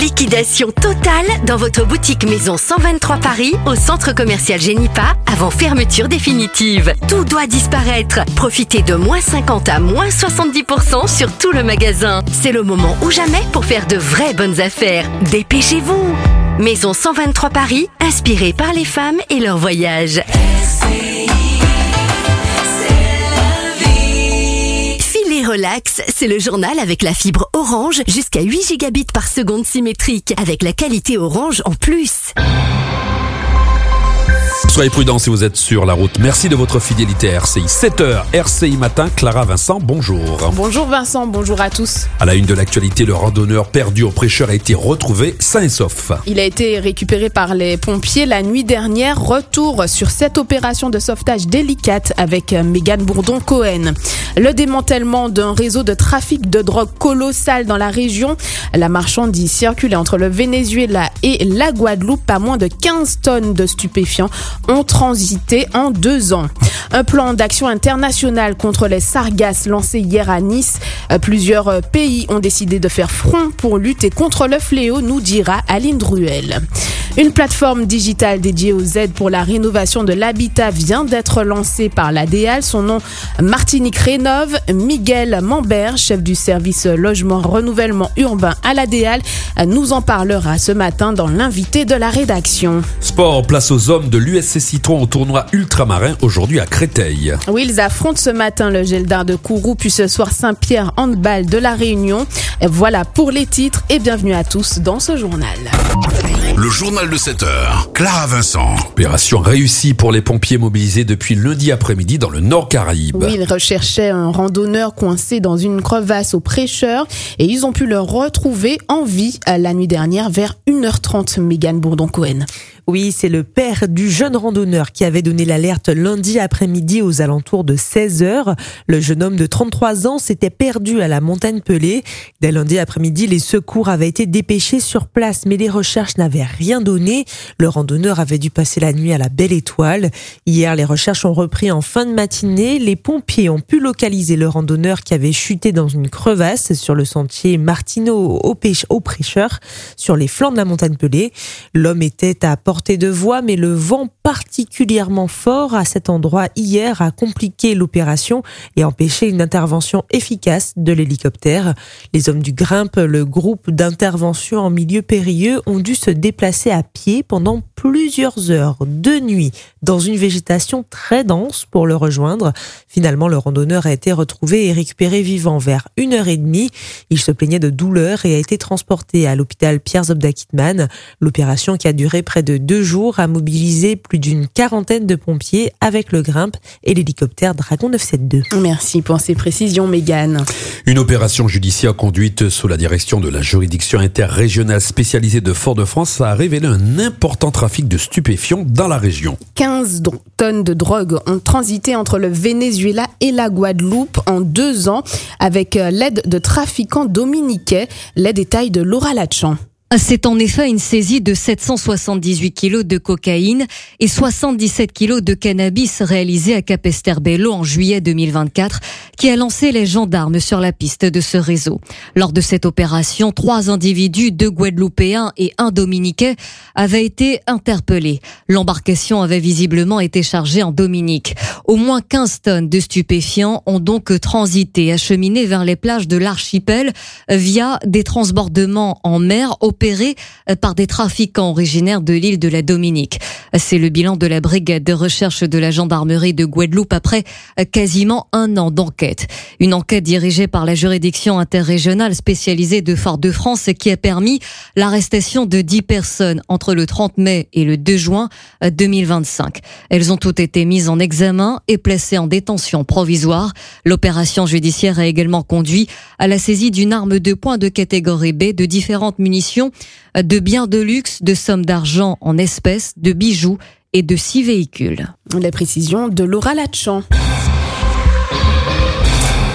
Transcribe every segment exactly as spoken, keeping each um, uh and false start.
Liquidation totale dans votre boutique Maison cent vingt-trois Paris au centre commercial Génipa avant fermeture définitive. Tout doit disparaître. Profitez de moins cinquante à moins soixante-dix pour cent sur tout le magasin. C'est le moment ou jamais pour faire de vraies bonnes affaires. Dépêchez-vous. Maison cent vingt-trois Paris, inspirée par les femmes et leur voyage. Relax, c'est le journal avec la fibre Orange jusqu'à huit gigabits par seconde symétrique avec la qualité Orange en plus. Soyez prudents si vous êtes sur la route. Merci de votre fidélité à R C I. sept heures, R C I Matin, Clara Vincent, bonjour. Bonjour Vincent, bonjour à tous. À la une de l'actualité, le randonneur perdu au Prêcheur a été retrouvé sain et sauf. Il a été récupéré par les pompiers la nuit dernière. Retour sur cette opération de sauvetage délicate avec Mégane Bourdon-Cohen. Le démantèlement d'un réseau de trafic de drogue colossal dans la région. La marchandise circulait entre le Venezuela et la Guadeloupe. Pas moins de quinze tonnes de stupéfiants ont transité en deux ans. Un plan d'action international contre les sargasses lancé hier à Nice. Plusieurs pays ont décidé de faire front pour lutter contre le fléau, nous dira Aline Druel. Une plateforme digitale dédiée aux aides pour la rénovation de l'habitat vient d'être lancée par l'A D A L. Son nom, Martinique Rénove. Miguel Mambert, chef du service logement renouvellement urbain à l'A D A L, nous en parlera ce matin dans l'invité de la rédaction. Sport, place aux hommes de l'U S C Citron au tournoi ultramarin aujourd'hui à Créteil. Oui, ils affrontent ce matin le Geldar de Kourou, puis ce soir Saint-Pierre Handball de la Réunion. Et voilà pour les titres et bienvenue à tous dans ce journal. Le journal de sept heures, Clara Vincent. Opération réussie pour les pompiers mobilisés depuis lundi après-midi dans le Nord Caraïbe. Oui, ils recherchaient un randonneur coincé dans une crevasse au Prêcheur et ils ont pu le retrouver en vie la nuit dernière vers une heure trente. Mégane Bourdon-Cohen. Oui, c'est le père du jeune randonneur qui avait donné l'alerte lundi après-midi aux alentours de seize heures. Le jeune homme de trente-trois ans s'était perdu à la montagne Pelée. Dès lundi après-midi, les secours avaient été dépêchés sur place, mais les recherches n'avaient rien donné. Le randonneur avait dû passer la nuit à la Belle Étoile. Hier, les recherches ont repris en fin de matinée. Les pompiers ont pu localiser le randonneur qui avait chuté dans une crevasse sur le sentier Martineau au, Pêche, au Prêcheur, sur les flancs de la montagne Pelée. L'homme était à portée de voix, mais le vent particulièrement fort à cet endroit hier a compliqué l'opération et empêché une intervention efficace de l'hélicoptère. Les hommes du Grimpe, le groupe d'intervention en milieu périlleux, ont dû se déplacer à pied pendant plusieurs heures de nuit dans une végétation très dense pour le rejoindre. Finalement, le randonneur a été retrouvé et récupéré vivant vers une heure et demie. Il se plaignait de douleurs et a été transporté à l'hôpital Pierre Zobda Kittmann. L'opération, qui a duré près de deux jours, a mobilisé plus d'une quarantaine de pompiers avec le Grimpe et l'hélicoptère Dragon neuf cent soixante-douze. Merci pour ces précisions, Mégane. Une opération judiciaire conduite sous la direction de la juridiction interrégionale spécialisée de Fort-de-France a révélé un important trafic de stupéfiants dans la région. quinze tonnes de drogue ont transité entre le Venezuela et la Guadeloupe en deux ans avec l'aide de trafiquants dominicains. Les détails de Laura Lachan. C'est en effet une saisie de sept cent soixante-dix-huit kilos de cocaïne et soixante-dix-sept kilos de cannabis réalisée à Capesterre-Belle-Eau en juillet deux mille vingt-quatre qui a lancé les gendarmes sur la piste de ce réseau. Lors de cette opération, trois individus, deux Guadeloupéens et un Dominicain, avaient été interpellés. L'embarcation avait visiblement été chargée en Dominique. Au moins quinze tonnes de stupéfiants ont donc transité, acheminé vers les plages de l'archipel via des transbordements en mer opérés par des trafiquants originaires de l'île de la Dominique. C'est le bilan de la brigade de recherche de la gendarmerie de Guadeloupe après quasiment un an d'enquête. Une enquête dirigée par la juridiction interrégionale spécialisée de Fort-de-France qui a permis l'arrestation de dix personnes entre le trente mai et le deux juin deux mille vingt-cinq. Elles ont toutes été mises en examen et placées en détention provisoire. L'opération judiciaire a également conduit à la saisie d'une arme de poing de catégorie B, de différentes munitions, de biens de luxe, de sommes d'argent en espèces, de bijoux et de six véhicules. Les précisions de Laura Lachan.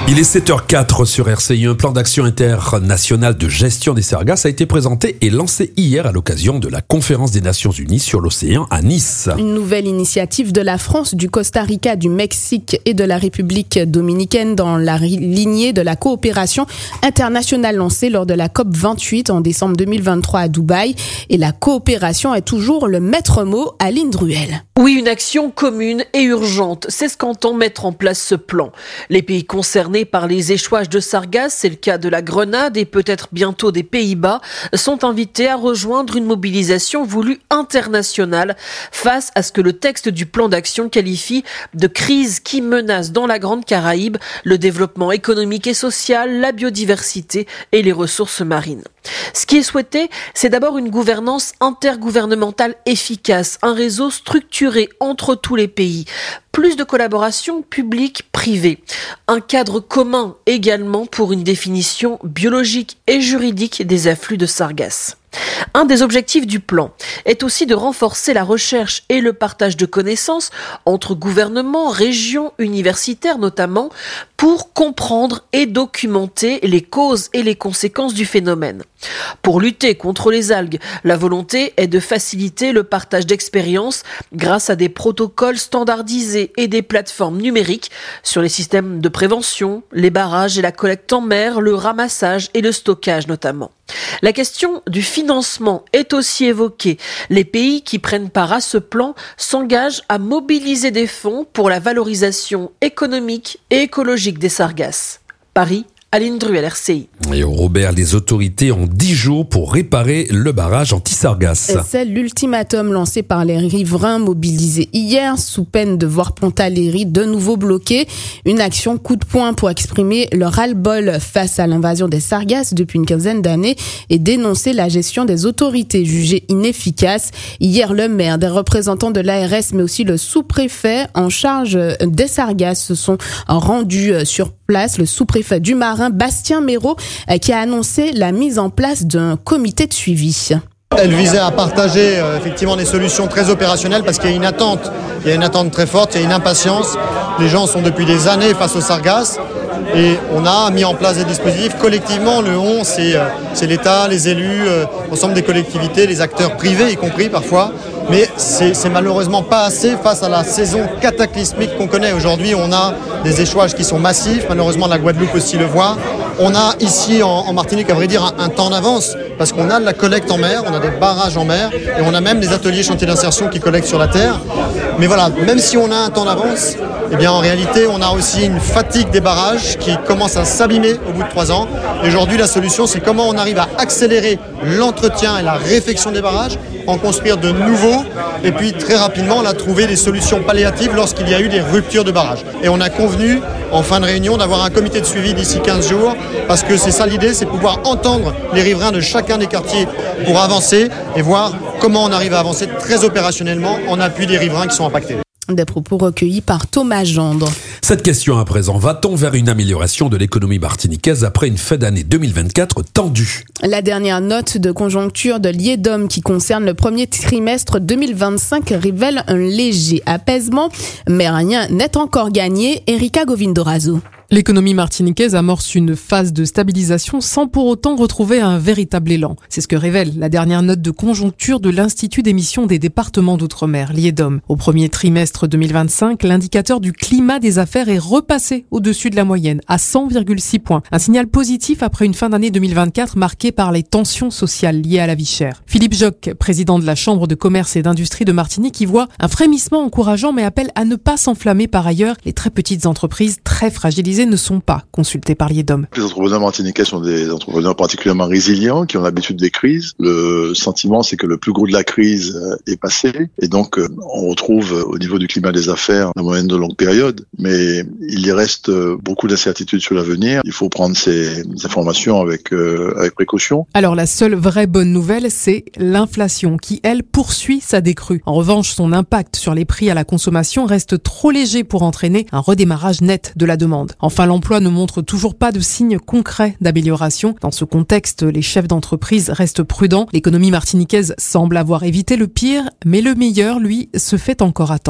Il est sept heures quatre sur R C I. Un plan d'action international de gestion des sargasses a été présenté et lancé hier à l'occasion de la conférence des Nations Unies sur l'océan à Nice. Une nouvelle initiative de la France, du Costa Rica, du Mexique et de la République dominicaine dans la lignée de la coopération internationale lancée lors de la C O P vingt-huit en décembre deux mille vingt-trois à Dubaï. Et la coopération est toujours le maître mot. Aline Druel. Oui, une action commune et urgente. C'est ce qu'entend mettre en place ce plan. Les pays concernés par les échouages de sargasses, c'est le cas de la Grenade et peut-être bientôt des Pays-Bas, sont invités à rejoindre une mobilisation voulue internationale face à ce que le texte du plan d'action qualifie de crise qui menace dans la Grande Caraïbe le développement économique et social, la biodiversité et les ressources marines. Ce qui est souhaité, c'est d'abord une gouvernance intergouvernementale efficace, un réseau structuré entre tous les pays, plus de collaboration publique-privée, un cadre commun également pour une définition biologique et juridique des afflux de sargasses. Un des objectifs du plan est aussi de renforcer la recherche et le partage de connaissances entre gouvernements, régions, universitaires notamment, pour comprendre et documenter les causes et les conséquences du phénomène. Pour lutter contre les algues, la volonté est de faciliter le partage d'expériences grâce à des protocoles standardisés et des plateformes numériques sur les systèmes de prévention, les barrages et la collecte en mer, le ramassage et le stockage notamment. La question du financement est aussi évoquée. Les pays qui prennent part à ce plan s'engagent à mobiliser des fonds pour la valorisation économique et écologique des sargasses. Paris, Aline Druel, R C I. Et au Robert, les autorités ont dix jours pour réparer le barrage anti-sargasses. C'est l'ultimatum lancé par les riverains mobilisés hier sous peine de voir Pontaléry de nouveau bloqué. Une action coup de poing pour exprimer leur ras-le-bol face à l'invasion des sargasses depuis une quinzaine d'années et dénoncer la gestion des autorités jugées inefficaces. Hier, le maire, des représentants de l'A R S mais aussi le sous-préfet en charge des sargasses se sont rendus sur place. Le sous-préfet du Marin, Bastien Méraud, qui a annoncé la mise en place d'un comité de suivi. Elle visait à partager euh, effectivement des solutions très opérationnelles parce qu'il y a une attente, il y a une attente très forte, il y a une impatience. Les gens sont depuis des années face aux sargasses et on a mis en place des dispositifs collectivement. Le on, c'est, euh, c'est l'État, les élus, euh, l'ensemble des collectivités, les acteurs privés y compris parfois. Mais c'est, c'est malheureusement pas assez face à la saison cataclysmique qu'on connaît. Aujourd'hui, on a des échouages qui sont massifs. Malheureusement, la Guadeloupe aussi le voit. On a ici en, en Martinique, à vrai dire, un, un temps d'avance parce qu'on a de la collecte en mer, on a des barrages en mer et on a même des ateliers chantiers d'insertion qui collectent sur la terre. Mais voilà, même si on a un temps d'avance, eh bien en réalité, on a aussi une fatigue des barrages qui commence à s'abîmer au bout de trois ans. Et aujourd'hui, la solution, c'est comment on arrive à accélérer l'entretien et la réfection des barrages, en construire de nouveaux et puis très rapidement on a trouvé des solutions palliatives lorsqu'il y a eu des ruptures de barrages. Et on a convenu en fin de réunion d'avoir un comité de suivi d'ici quinze jours parce que c'est ça l'idée, c'est pouvoir entendre les riverains de chacun des quartiers pour avancer et voir comment on arrive à avancer très opérationnellement en appui des riverains qui sont impactés. Des propos recueillis par Thomas Gendre. Cette question à présent, va-t-on vers une amélioration de l'économie martiniquaise après une fin d'année deux mille vingt-quatre tendue? La dernière note de conjoncture de l'I E D O M qui concerne le premier trimestre deux mille vingt-cinq révèle un léger apaisement, mais rien n'est encore gagné. Erika Govindorazo. L'économie martiniquaise amorce une phase de stabilisation sans pour autant retrouver un véritable élan. C'est ce que révèle la dernière note de conjoncture de l'Institut d'émission des départements d'outre-mer, l'I E D O M. Au premier trimestre deux mille vingt-cinq, l'indicateur du climat des affaires est repassé au-dessus de la moyenne, à cent virgule six points. Un signal positif après une fin d'année deux mille vingt-quatre marquée par les tensions sociales liées à la vie chère. Philippe Joc, président de la Chambre de commerce et d'industrie de Martinique, y voit un frémissement encourageant mais appelle à ne pas s'enflammer par ailleurs. Les très petites entreprises très fragilisées ne sont pas consultés par l'I E D O M. Les entrepreneurs martiniquais sont des entrepreneurs particulièrement résilients qui ont l'habitude des crises. Le sentiment, c'est que le plus gros de la crise est passé et donc on retrouve au niveau du climat des affaires la moyenne de longue période. Mais il y reste beaucoup d'incertitudes sur l'avenir. Il faut prendre ces informations avec, euh, avec précaution. Alors la seule vraie bonne nouvelle, c'est l'inflation qui, elle, poursuit sa décrue. En revanche, son impact sur les prix à la consommation reste trop léger pour entraîner un redémarrage net de la demande. Enfin, l'emploi ne montre toujours pas de signes concrets d'amélioration. Dans ce contexte, les chefs d'entreprise restent prudents. L'économie martiniquaise semble avoir évité le pire, mais le meilleur, lui, se fait encore attendre.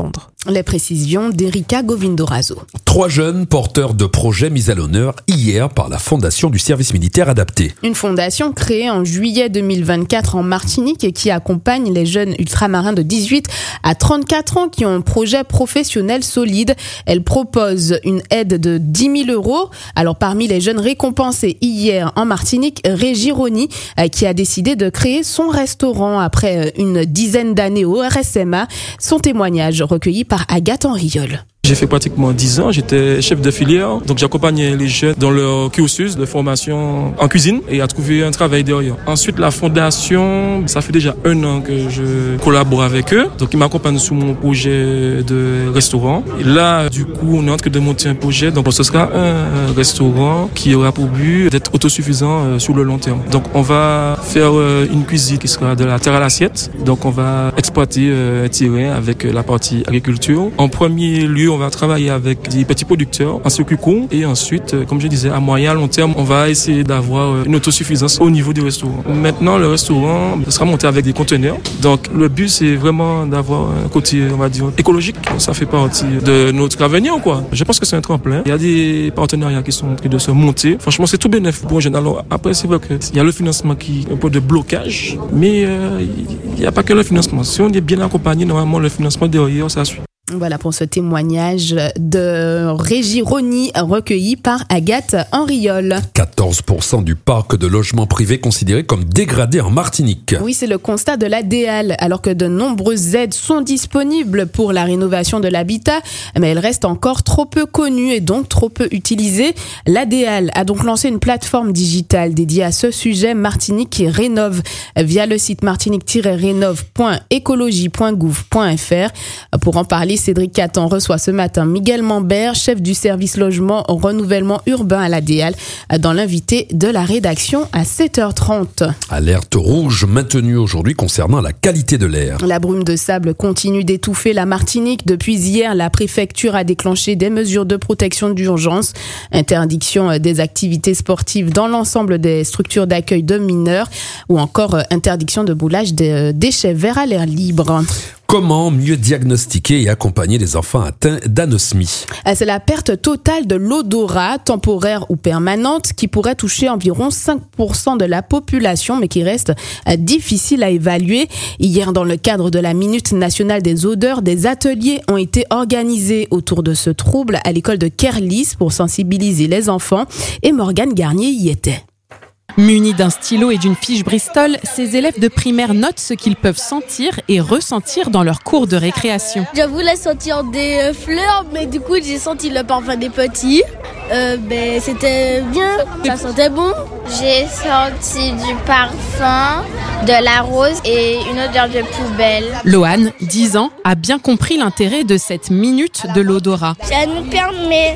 Les précisions d'Erika Govindorazo. Trois jeunes porteurs de projets mis à l'honneur hier par la Fondation du service militaire adapté. Une fondation créée en juillet deux mille vingt-quatre en Martinique et qui accompagne les jeunes ultramarins de dix-huit à trente-quatre ans qui ont un projet professionnel solide. Elle propose une aide de dix mille euros. Alors parmi les jeunes récompensés hier en Martinique, Régie Roni qui a décidé de créer son restaurant après une dizaine d'années au R S M A. Son témoignage recueilli par Agathe Henriol. J'ai fait pratiquement dix ans, j'étais chef de filière, donc j'accompagnais les jeunes dans leur cursus de formation en cuisine et à trouver un travail derrière. Ensuite, la fondation, ça fait déjà un an que je collabore avec eux, donc ils m'accompagnent sur mon projet de restaurant. Et là, du coup, on est en train de monter un projet, donc ce sera un restaurant qui aura pour but d'être autosuffisant sur le long terme. Donc on va faire une cuisine qui sera de la terre à l'assiette, donc on va exploiter un terrain avec la partie agriculture. En premier lieu, on va travailler avec des petits producteurs en circuit court et ensuite, comme je disais, à moyen, long terme, on va essayer d'avoir une autosuffisance au niveau du restaurant. Maintenant, le restaurant sera monté avec des conteneurs. Donc, le but, c'est vraiment d'avoir un côté, on va dire, écologique. Ça fait partie de notre avenir, quoi. Je pense que c'est un tremplin. Il y a des partenariats qui sont en train de se monter. Franchement, c'est tout bénéfique pour un jeune. Alors, après, c'est vrai qu'il y a le financement qui est un peu de blocage, mais euh, il n'y a pas que le financement. Si on est bien accompagné, normalement, le financement derrière, ça suit. Voilà pour ce témoignage de Régie Roni recueilli par Agathe Henriol. quatorze pour cent du parc de logements privés considéré comme dégradé en Martinique. Oui, c'est le constat de l'A D A L. Alors que de nombreuses aides sont disponibles pour la rénovation de l'habitat, mais elles restent encore trop peu connues et donc trop peu utilisées. L'A D A L a donc lancé une plateforme digitale dédiée à ce sujet, Martinique qui rénove, via le site martinique tiret rénove point écologie point gouv point f r. Pour en parler, Cédric Catan reçoit ce matin Miguel Mambert, chef du service logement renouvellement urbain à l'A D A L, dans l'invité de la rédaction à sept heures trente. Alerte rouge maintenue aujourd'hui concernant la qualité de l'air. La brume de sable continue d'étouffer la Martinique. Depuis hier, la préfecture a déclenché des mesures de protection d'urgence. Interdiction des activités sportives dans l'ensemble des structures d'accueil de mineurs ou encore interdiction de brûlage des déchets verts à l'air libre. Comment mieux diagnostiquer et accompagner les enfants atteints d'anosmie ? C'est la perte totale de l'odorat, temporaire ou permanente, qui pourrait toucher environ cinq pour cent de la population, mais qui reste difficile à évaluer. Hier, dans le cadre de la Minute nationale des odeurs, des ateliers ont été organisés autour de ce trouble à l'école de Kerlis pour sensibiliser les enfants. Et Morgane Garnier y était. Munis d'un stylo et d'une fiche Bristol, ces élèves de primaire notent ce qu'ils peuvent sentir et ressentir dans leur cours de récréation. Je voulais sentir des fleurs, mais du coup j'ai senti le parfum des petits. Euh, ben, c'était bien, ça sentait bon. J'ai senti du parfum, de la rose et une odeur de poubelle. Loane, dix ans, a bien compris l'intérêt de cette minute de l'odorat. Ça nous permet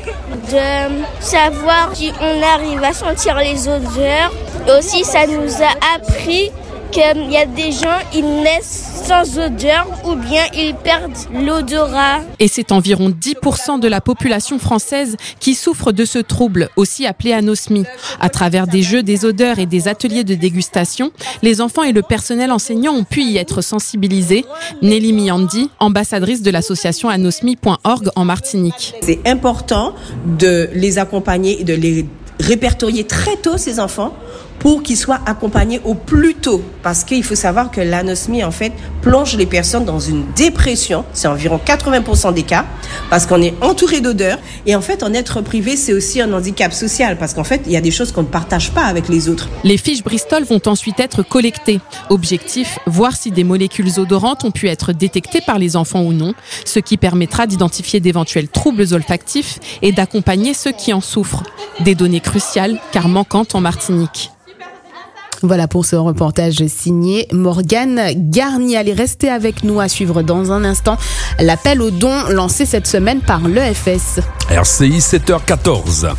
de savoir si on arrive à sentir les odeurs. Et aussi, ça nous a appris qu'il y a des gens, ils naissent sans odeur ou bien ils perdent l'odorat. Et c'est environ dix pour cent de la population française qui souffre de ce trouble, aussi appelé anosmie. À travers des jeux, des odeurs et des ateliers de dégustation, les enfants et le personnel enseignant ont pu y être sensibilisés. Nelly Miandi, ambassadrice de l'association anosmie point org en Martinique. C'est important de les accompagner et de les répertorier très tôt, ces enfants, pour qu'ils soient accompagnés au plus tôt. Parce qu'il faut savoir que l'anosmie, en fait, plonge les personnes dans une dépression. C'est environ quatre-vingts pour cent des cas, parce qu'on est entouré d'odeurs. Et en fait, en être privé, c'est aussi un handicap social, parce qu'en fait, il y a des choses qu'on ne partage pas avec les autres. Les fiches Bristol vont ensuite être collectées. Objectif, voir si des molécules odorantes ont pu être détectées par les enfants ou non, ce qui permettra d'identifier d'éventuels troubles olfactifs et d'accompagner ceux qui en souffrent. Des données cruciales, car manquantes en Martinique. Voilà pour ce reportage signé Morgane Garnier. Allez, restez avec nous à suivre dans un instant l'appel aux dons lancé cette semaine par l'E F S. R C I sept heures quatorze.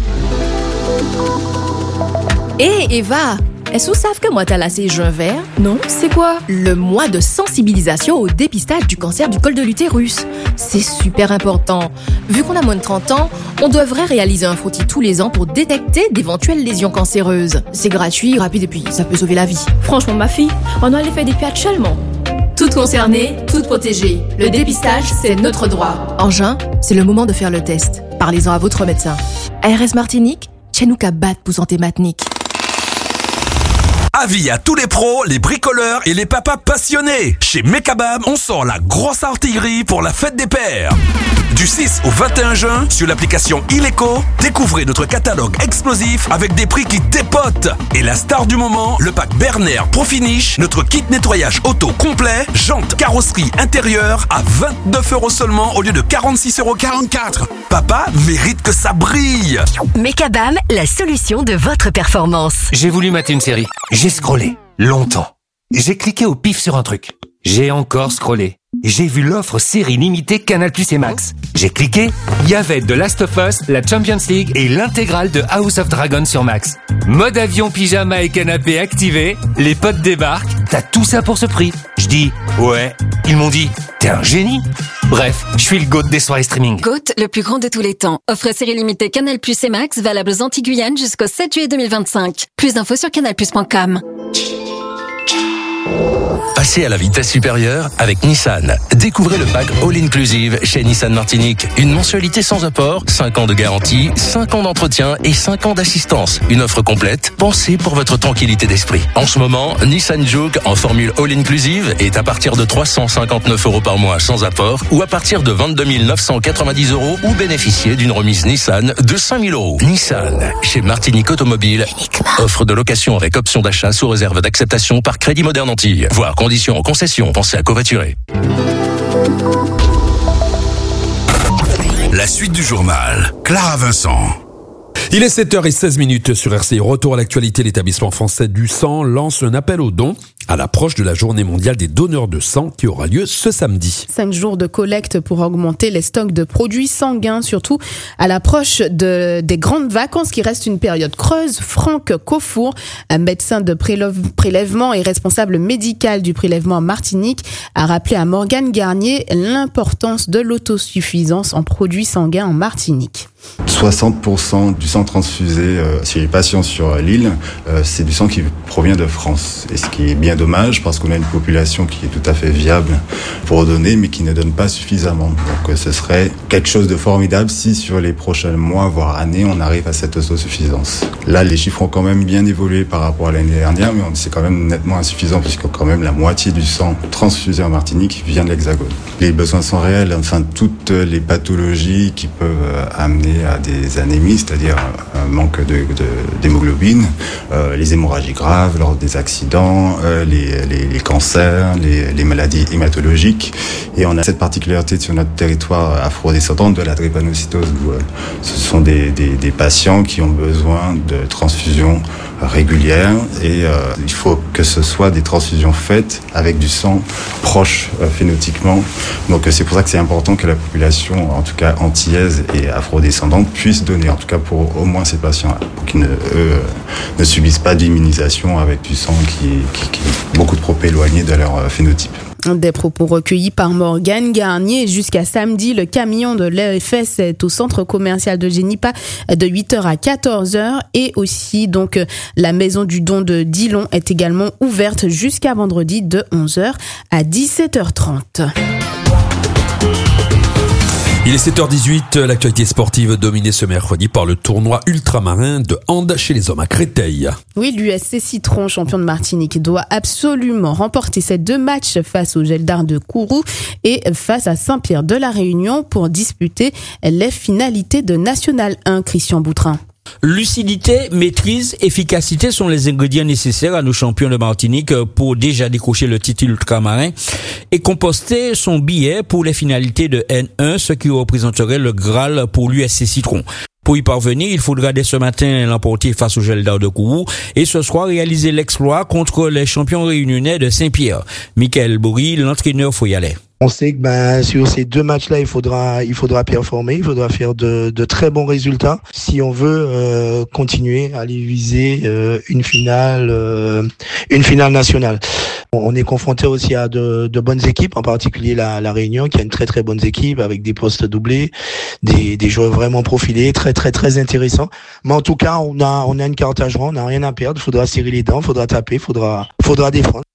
Hé hey Eva, est-ce que vous savez que moi t'as lassé juin vert? Non, c'est quoi? Le mois de sensibilisation au dépistage du cancer du col de l'utérus. C'est super important. Vu qu'on a moins de trente ans, on devrait réaliser un frottis tous les ans pour détecter d'éventuelles lésions cancéreuses. C'est gratuit, rapide et puis ça peut sauver la vie. Franchement ma fille, on doit aller faire des pieds actuellement. Toutes concernées, toutes protégées. Le dépistage, c'est notre droit. Engin, c'est le moment de faire le test. Parlez-en à votre médecin. A R S Martinique, chez nous qu'à battre pour santé matinique. Avis à tous les pros, les bricoleurs et les papas passionnés. Chez Mekabam, on sort la grosse artillerie pour la fête des pères. Du six au vingt et un juin, sur l'application Ileco, découvrez notre catalogue explosif avec des prix qui dépotent. Et la star du moment, le pack Berner Pro Finish, notre kit nettoyage auto complet, jantes, carrosserie intérieure à vingt-neuf euros seulement au lieu de quarante-six euros quarante-quatre. Papa mérite que ça brille. Mekabam, la solution de votre performance. J'ai voulu mater une série. J'ai scrollé longtemps. J'ai cliqué au pif sur un truc. J'ai encore scrollé. J'ai vu l'offre série limitée Canal Plus et Max. J'ai cliqué, il y avait The Last of Us, la Champions League et l'intégrale de House of Dragon sur Max. Mode avion, pyjama et canapé activé, les potes débarquent, t'as tout ça pour ce prix. Je dis, ouais, ils m'ont dit, t'es un génie. Bref, je suis le GOAT des soirées streaming. GOAT, le plus grand de tous les temps. Offre série limitée Canal Plus et Max, valable aux Antilles-Guyane jusqu'au sept juillet deux mille vingt-cinq. Plus d'infos sur canal plus point com. Passez à la vitesse supérieure avec Nissan. Découvrez le pack All Inclusive chez Nissan Martinique. Une mensualité sans apport, cinq ans de garantie, cinq ans d'entretien et cinq ans d'assistance. Une offre complète, pensée pour votre tranquillité d'esprit. En ce moment, Nissan Juke en formule All Inclusive est à partir de trois cent cinquante-neuf euros par mois sans apport ou à partir de vingt-deux mille neuf cent quatre-vingt-dix euros ou bénéficiez d'une remise Nissan de cinq mille euros. Nissan, chez Martinique Automobile. Offre de location avec option d'achat sous réserve d'acceptation par Crédit Moderne Antilles. Voir conditions en concession. Pensez à covoiturer. La suite du journal. Clara Vincent. Il est sept heures seize minutes sur R C I. Retour à l'actualité, l'établissement français du sang lance un appel aux dons à l'approche de la journée mondiale des donneurs de sang qui aura lieu ce samedi. Cinq jours de collecte pour augmenter les stocks de produits sanguins, surtout à l'approche de, des grandes vacances qui restent une période creuse. Franck Caufour, un médecin de prélève, prélèvement et responsable médical du prélèvement en Martinique, a rappelé à Morgane Garnier l'importance de l'autosuffisance en produits sanguins en Martinique. soixante pour cent du sang transfusé euh, chez les patients sur l'île, euh, c'est du sang qui provient de France. Et ce qui est bien dommage parce qu'on a une population qui est tout à fait viable pour donner mais qui ne donne pas suffisamment. Donc euh, ce serait quelque chose de formidable si sur les prochains mois, voire années, on arrive à cette autosuffisance. Là, les chiffres ont quand même bien évolué par rapport à l'année dernière, mais c'est quand même nettement insuffisant puisque quand même la moitié du sang transfusé en Martinique vient de l'Hexagone. Les besoins sont réels, enfin toutes les pathologies qui peuvent amener à des anémies, c'est-à-dire un manque de, de, d'hémoglobine, euh, les hémorragies graves lors des accidents, euh, les, les, les cancers, les, les maladies hématologiques. Et on a cette particularité sur notre territoire afrodescendant de la drépanocytose où euh, ce sont des, des, des patients qui ont besoin de transfusions régulières et euh, il faut que ce soit des transfusions faites avec du sang proche euh, phénotypiquement. Donc euh, c'est pour ça que c'est important que la population, en tout cas antillaise et afrodescendante, puisse donner, en tout cas pour au moins ces patients, pour qu'ils ne, eux, ne subissent pas d'immunisation avec du sang qui, qui, qui est beaucoup trop éloigné de leur euh, phénotype. Des propos recueillis par Morgane Garnier. Jusqu'à samedi, le camion de l'E F S est au centre commercial de Génipa de huit heures à quatorze heures et aussi donc la maison du don de Dillon est également ouverte jusqu'à vendredi de onze heures à dix-sept heures trente. Il est sept heures dix-huit, l'actualité sportive dominée ce mercredi par le tournoi ultramarin de hand chez les hommes à Créteil. Oui, l'U S C Citron, champion de Martinique, doit absolument remporter ces deux matchs face au Geldar de Kourou et face à Saint-Pierre de la Réunion pour disputer les finalités de National un. Christian Boutrin. Lucidité, maîtrise, efficacité sont les ingrédients nécessaires à nos champions de Martinique pour déjà décrocher le titre ultramarin et composter son billet pour les finalités de N un, ce qui représenterait le Graal pour l'U S C Citron. Pour y parvenir, il faudra dès ce matin l'emporter face au Geldar de Kourou et ce soir réaliser l'exploit contre les champions réunionnais de Saint-Pierre. Michael Bory, l'entraîneur, faut y aller. On sait que ben sur ces deux matchs-là, il faudra il faudra performer, il faudra faire de, de très bons résultats si on veut euh, continuer à aller viser euh, une finale euh, une finale nationale. On est confronté aussi à de, de bonnes équipes, en particulier la, la Réunion qui a une très très bonne équipe avec des postes doublés, des, des joueurs vraiment profilés, très très très intéressants. Mais en tout cas, on a on a une carte à jouer, on n'a rien à perdre. Il faudra serrer les dents, il faudra taper, il faudra faudra défendre.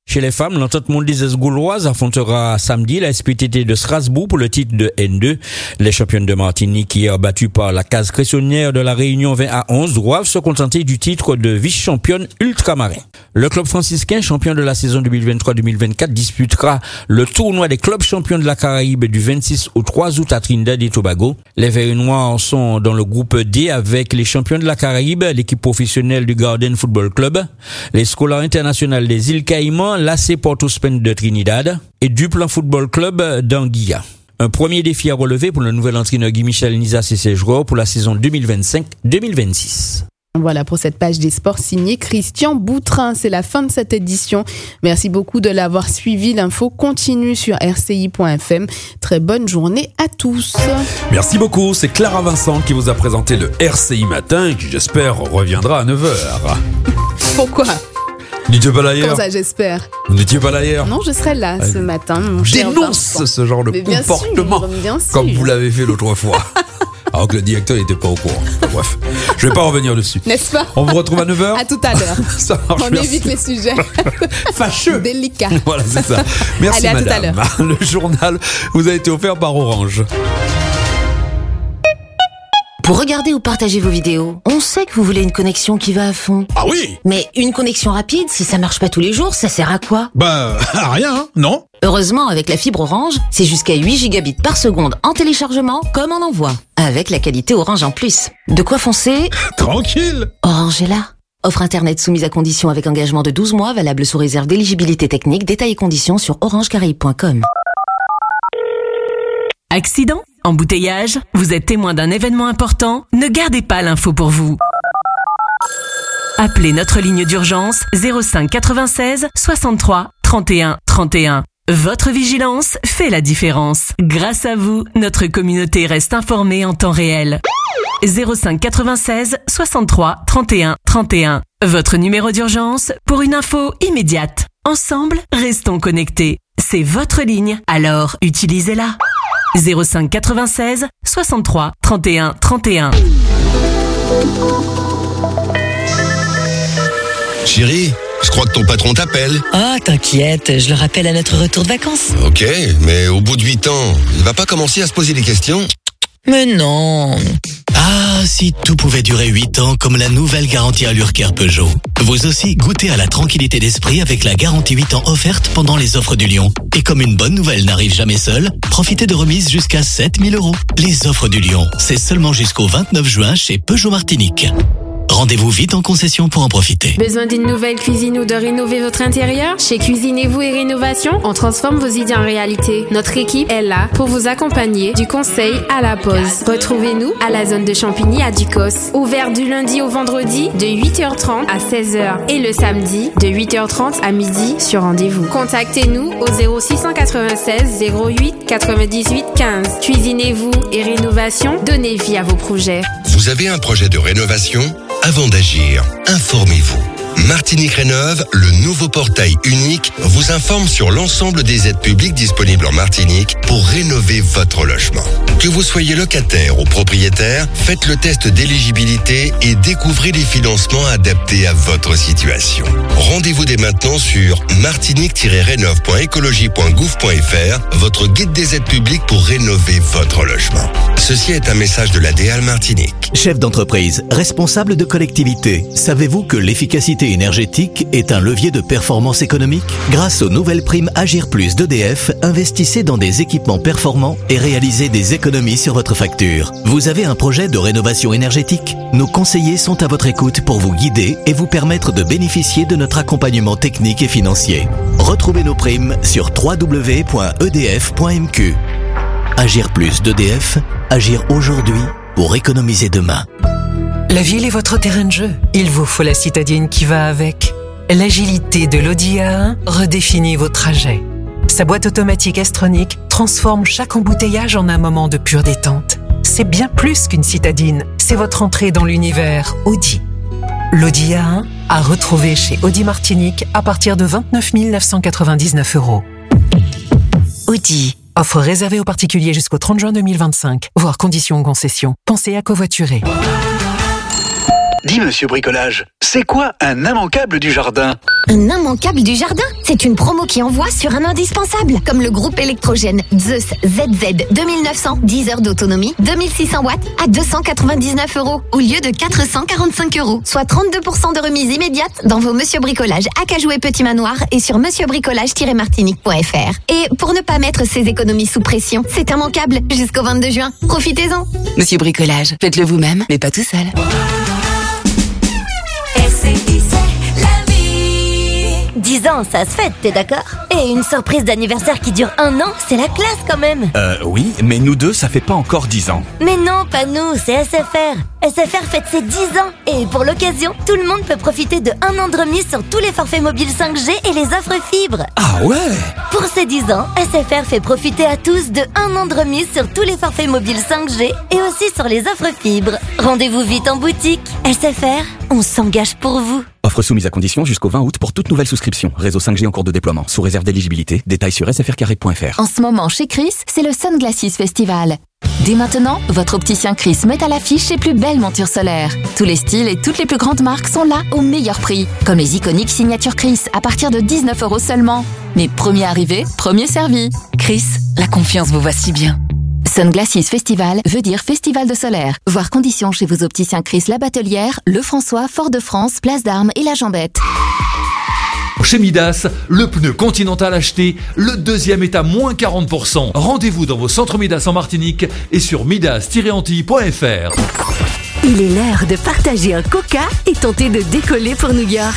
Chez les femmes, l'entente mondiaise gauloise affrontera samedi la S P T T de Strasbourg pour le titre de N deux. Les championnes de Martinique, hier battues par la case cressonnière de la Réunion vingt à onze, doivent se contenter du titre de vice-championne ultramarin. Le club franciscain, champion de la saison deux mille vingt-trois deux mille vingt-quatre, disputera le tournoi des clubs champions de la Caraïbe du vingt-six au trois août à Trinidad et Tobago. Les Verts Noirs sont dans le groupe D avec les champions de la Caraïbe, l'équipe professionnelle du Garden Football Club, les Scolaires internationales des îles Caïmans, l'A C Port-au-Prince de Trinidad et Duplan Football Club d'Anguilla. Un premier défi à relever pour le nouvel entraîneur Guy Michel Nizas et ses joueurs pour la saison deux mille vingt-cinq deux mille vingt-six. Voilà pour cette page des sports signée Christian Boutrin. C'est la fin de cette édition. Merci beaucoup de l'avoir suivi. L'info continue sur r c i point f m. Très bonne journée à tous. Merci beaucoup. C'est Clara Vincent qui vous a présenté le R C I Matin et qui, j'espère, reviendra à neuf heures. Pourquoi ? N'étiez pas là hier ? Comment ça, j'espère ? Vous n'étiez pas là hier ? Non, je serai là ce matin, mon cher Dénonce Vincent. ce genre de Mais bien comportement, sûr, bien sûr. comme vous l'avez fait l'autre fois. Alors que le directeur n'était pas au courant. Enfin, bref, je vais pas revenir dessus. N'est-ce pas ? On vous retrouve à neuf heures ? À tout à l'heure. Ça marche, On merci. évite les sujets fâcheux, délicats. Voilà, c'est ça. Merci, Allez, à madame. tout à l'heure. Le journal vous a été offert par Orange. Pour regarder ou partager vos vidéos, on sait que vous voulez une connexion qui va à fond. Ah oui ? Mais une connexion rapide, si ça marche pas tous les jours, ça sert à quoi ? Bah, à rien, hein, non ? Heureusement, avec la fibre Orange, c'est jusqu'à huit gigabits par seconde en téléchargement comme en envoi. Avec la qualité Orange en plus. De quoi foncer ? Tranquille ! Orange est là. Offre internet soumise à conditions avec engagement de douze mois, valable sous réserve d'éligibilité technique. Détails et conditions sur orange caraïbes point com. Accident ? Embouteillage ? Vous êtes témoin d'un événement important ? Ne gardez pas l'info pour vous. Appelez notre ligne d'urgence zéro cinq quatre-vingt-seize soixante-trois trente et un trente et un. Votre vigilance fait la différence. Grâce à vous, notre communauté reste informée en temps réel. zéro cinq quatre-vingt-seize soixante-trois trente et un trente et un. Votre numéro d'urgence pour une info immédiate. Ensemble, restons connectés. C'est votre ligne, alors utilisez-la. zéro cinq quatre-vingt-seize soixante-trois trente et un trente et un. Chérie, je crois que ton patron t'appelle. Oh, t'inquiète, je le rappelle à notre retour de vacances. Ok, mais au bout de huit ans, il va pas commencer à se poser des questions ? Mais non. Ah, si tout pouvait durer huit ans comme la nouvelle garantie Allure-Care Peugeot. Vous aussi, goûtez à la tranquillité d'esprit avec la garantie huit ans offerte pendant les offres du Lion. Et comme une bonne nouvelle n'arrive jamais seule, profitez de remises jusqu'à sept mille euros. Les offres du Lion, c'est seulement jusqu'au vingt-neuf juin chez Peugeot Martinique. Rendez-vous vite en concession pour en profiter. Besoin d'une nouvelle cuisine ou de rénover votre intérieur ? Chez Cuisinez-vous et Rénovation, on transforme vos idées en réalité. Notre équipe est là pour vous accompagner du conseil à la pause. Retrouvez-nous à la zone de Champigny à Ducos. Ouvert du lundi au vendredi de huit heures trente à seize heures et le samedi de huit heures trente à midi sur rendez-vous. Contactez-nous au zéro six cent quatre-vingt-seize zéro huit quatre-vingt-dix-huit quinze. Cuisinez-vous et Rénovation, donnez vie à vos projets. Vous avez un projet de rénovation ? Avant d'agir, informez-vous. Martinique Rénov', le nouveau portail unique, vous informe sur l'ensemble des aides publiques disponibles en Martinique pour rénover votre logement. Que vous soyez locataire ou propriétaire, faites le test d'éligibilité et découvrez les financements adaptés à votre situation. Rendez-vous dès maintenant sur martinique tiret rénov point écologie point gouv point f r, votre guide des aides publiques pour rénover votre logement. Ceci est un message de l'A D A L Martinique. Chef d'entreprise, responsable de collectivité, savez-vous que l'efficacité énergétique est un levier de performance économique ? Grâce aux nouvelles primes Agir Plus d'E D F, investissez dans des équipements performants et réalisez des économies sur votre facture. Vous avez un projet de rénovation énergétique ? Nos conseillers sont à votre écoute pour vous guider et vous permettre de bénéficier de notre accompagnement technique et financier. Retrouvez nos primes sur w w w point e d f point m q. Agir Plus d'E D F, agir aujourd'hui pour économiser demain. La ville est votre terrain de jeu. Il vous faut la citadine qui va avec. L'agilité de l'Audi A un redéfinit vos trajets. Sa boîte automatique S-Tronic transforme chaque embouteillage en un moment de pure détente. C'est bien plus qu'une citadine, c'est votre entrée dans l'univers Audi. L'Audi A un à retrouver chez Audi Martinique à partir de vingt-neuf mille neuf cent quatre-vingt-dix-neuf euros. Audi. Offre réservée aux particuliers jusqu'au trente juin deux mille vingt-cinq. Voir conditions en concession. Pensez à covoiturer. Dis, monsieur Bricolage, c'est quoi un immanquable du jardin? Un immanquable du jardin? C'est une promo qui envoie sur un indispensable, comme le groupe électrogène Zeus Z Z deux mille neuf cents, dix heures d'autonomie, deux mille six cents watts à deux cent quatre-vingt-dix-neuf euros au lieu de quatre cent quarante-cinq euros, soit trente-deux pour cent de remise immédiate dans vos Monsieur Bricolage Acajou et Petit Manoir et sur monsieur bricolage tiret martinique point f r. Et pour ne pas mettre ces économies sous pression, c'est immanquable jusqu'au vingt-deux juin. Profitez-en. Monsieur Bricolage, faites-le vous-même, mais pas tout seul. dix ans, ça se fête, t'es d'accord? Et une surprise d'anniversaire qui dure un an, c'est la classe quand même. Euh, oui, mais nous deux, ça fait pas encore dix ans. Mais non, pas nous, c'est S F R. S F R fête ses dix ans. Et pour l'occasion, tout le monde peut profiter de un an de remise sur tous les forfaits mobiles cinq G et les offres fibres. Ah ouais? Pour ces dix ans, S F R fait profiter à tous de un an de remise sur tous les forfaits mobiles cinq G et aussi sur les offres fibres. Rendez-vous vite en boutique. S F R, on s'engage pour vous. Offre soumise à condition jusqu'au vingt août pour toute nouvelle souscription. Réseau cinq G en cours de déploiement. Sous réserve d'éligibilité. Détails sur s f r carré point f r. En ce moment, chez Chris, c'est le Sunglasses Festival. Dès maintenant, votre opticien Chris met à l'affiche ses plus belles montures solaires. Tous les styles et toutes les plus grandes marques sont là au meilleur prix. Comme les iconiques signatures Chris à partir de dix-neuf euros seulement. Mais premier arrivé, premier servi. Chris, la confiance vous va si bien. Sunglasses Festival veut dire Festival de solaire. Voir conditions chez vos opticiens Chris La Batelière, Le François, Fort-de-France, Place d'Armes et La Jambette. Chez Midas, le pneu Continental acheté, le deuxième est à moins quarante pour cent. Rendez-vous dans vos centres Midas en Martinique et sur midas tiret antilles point f r. Il est l'heure de partager un coca et tenter de décoller pour New York.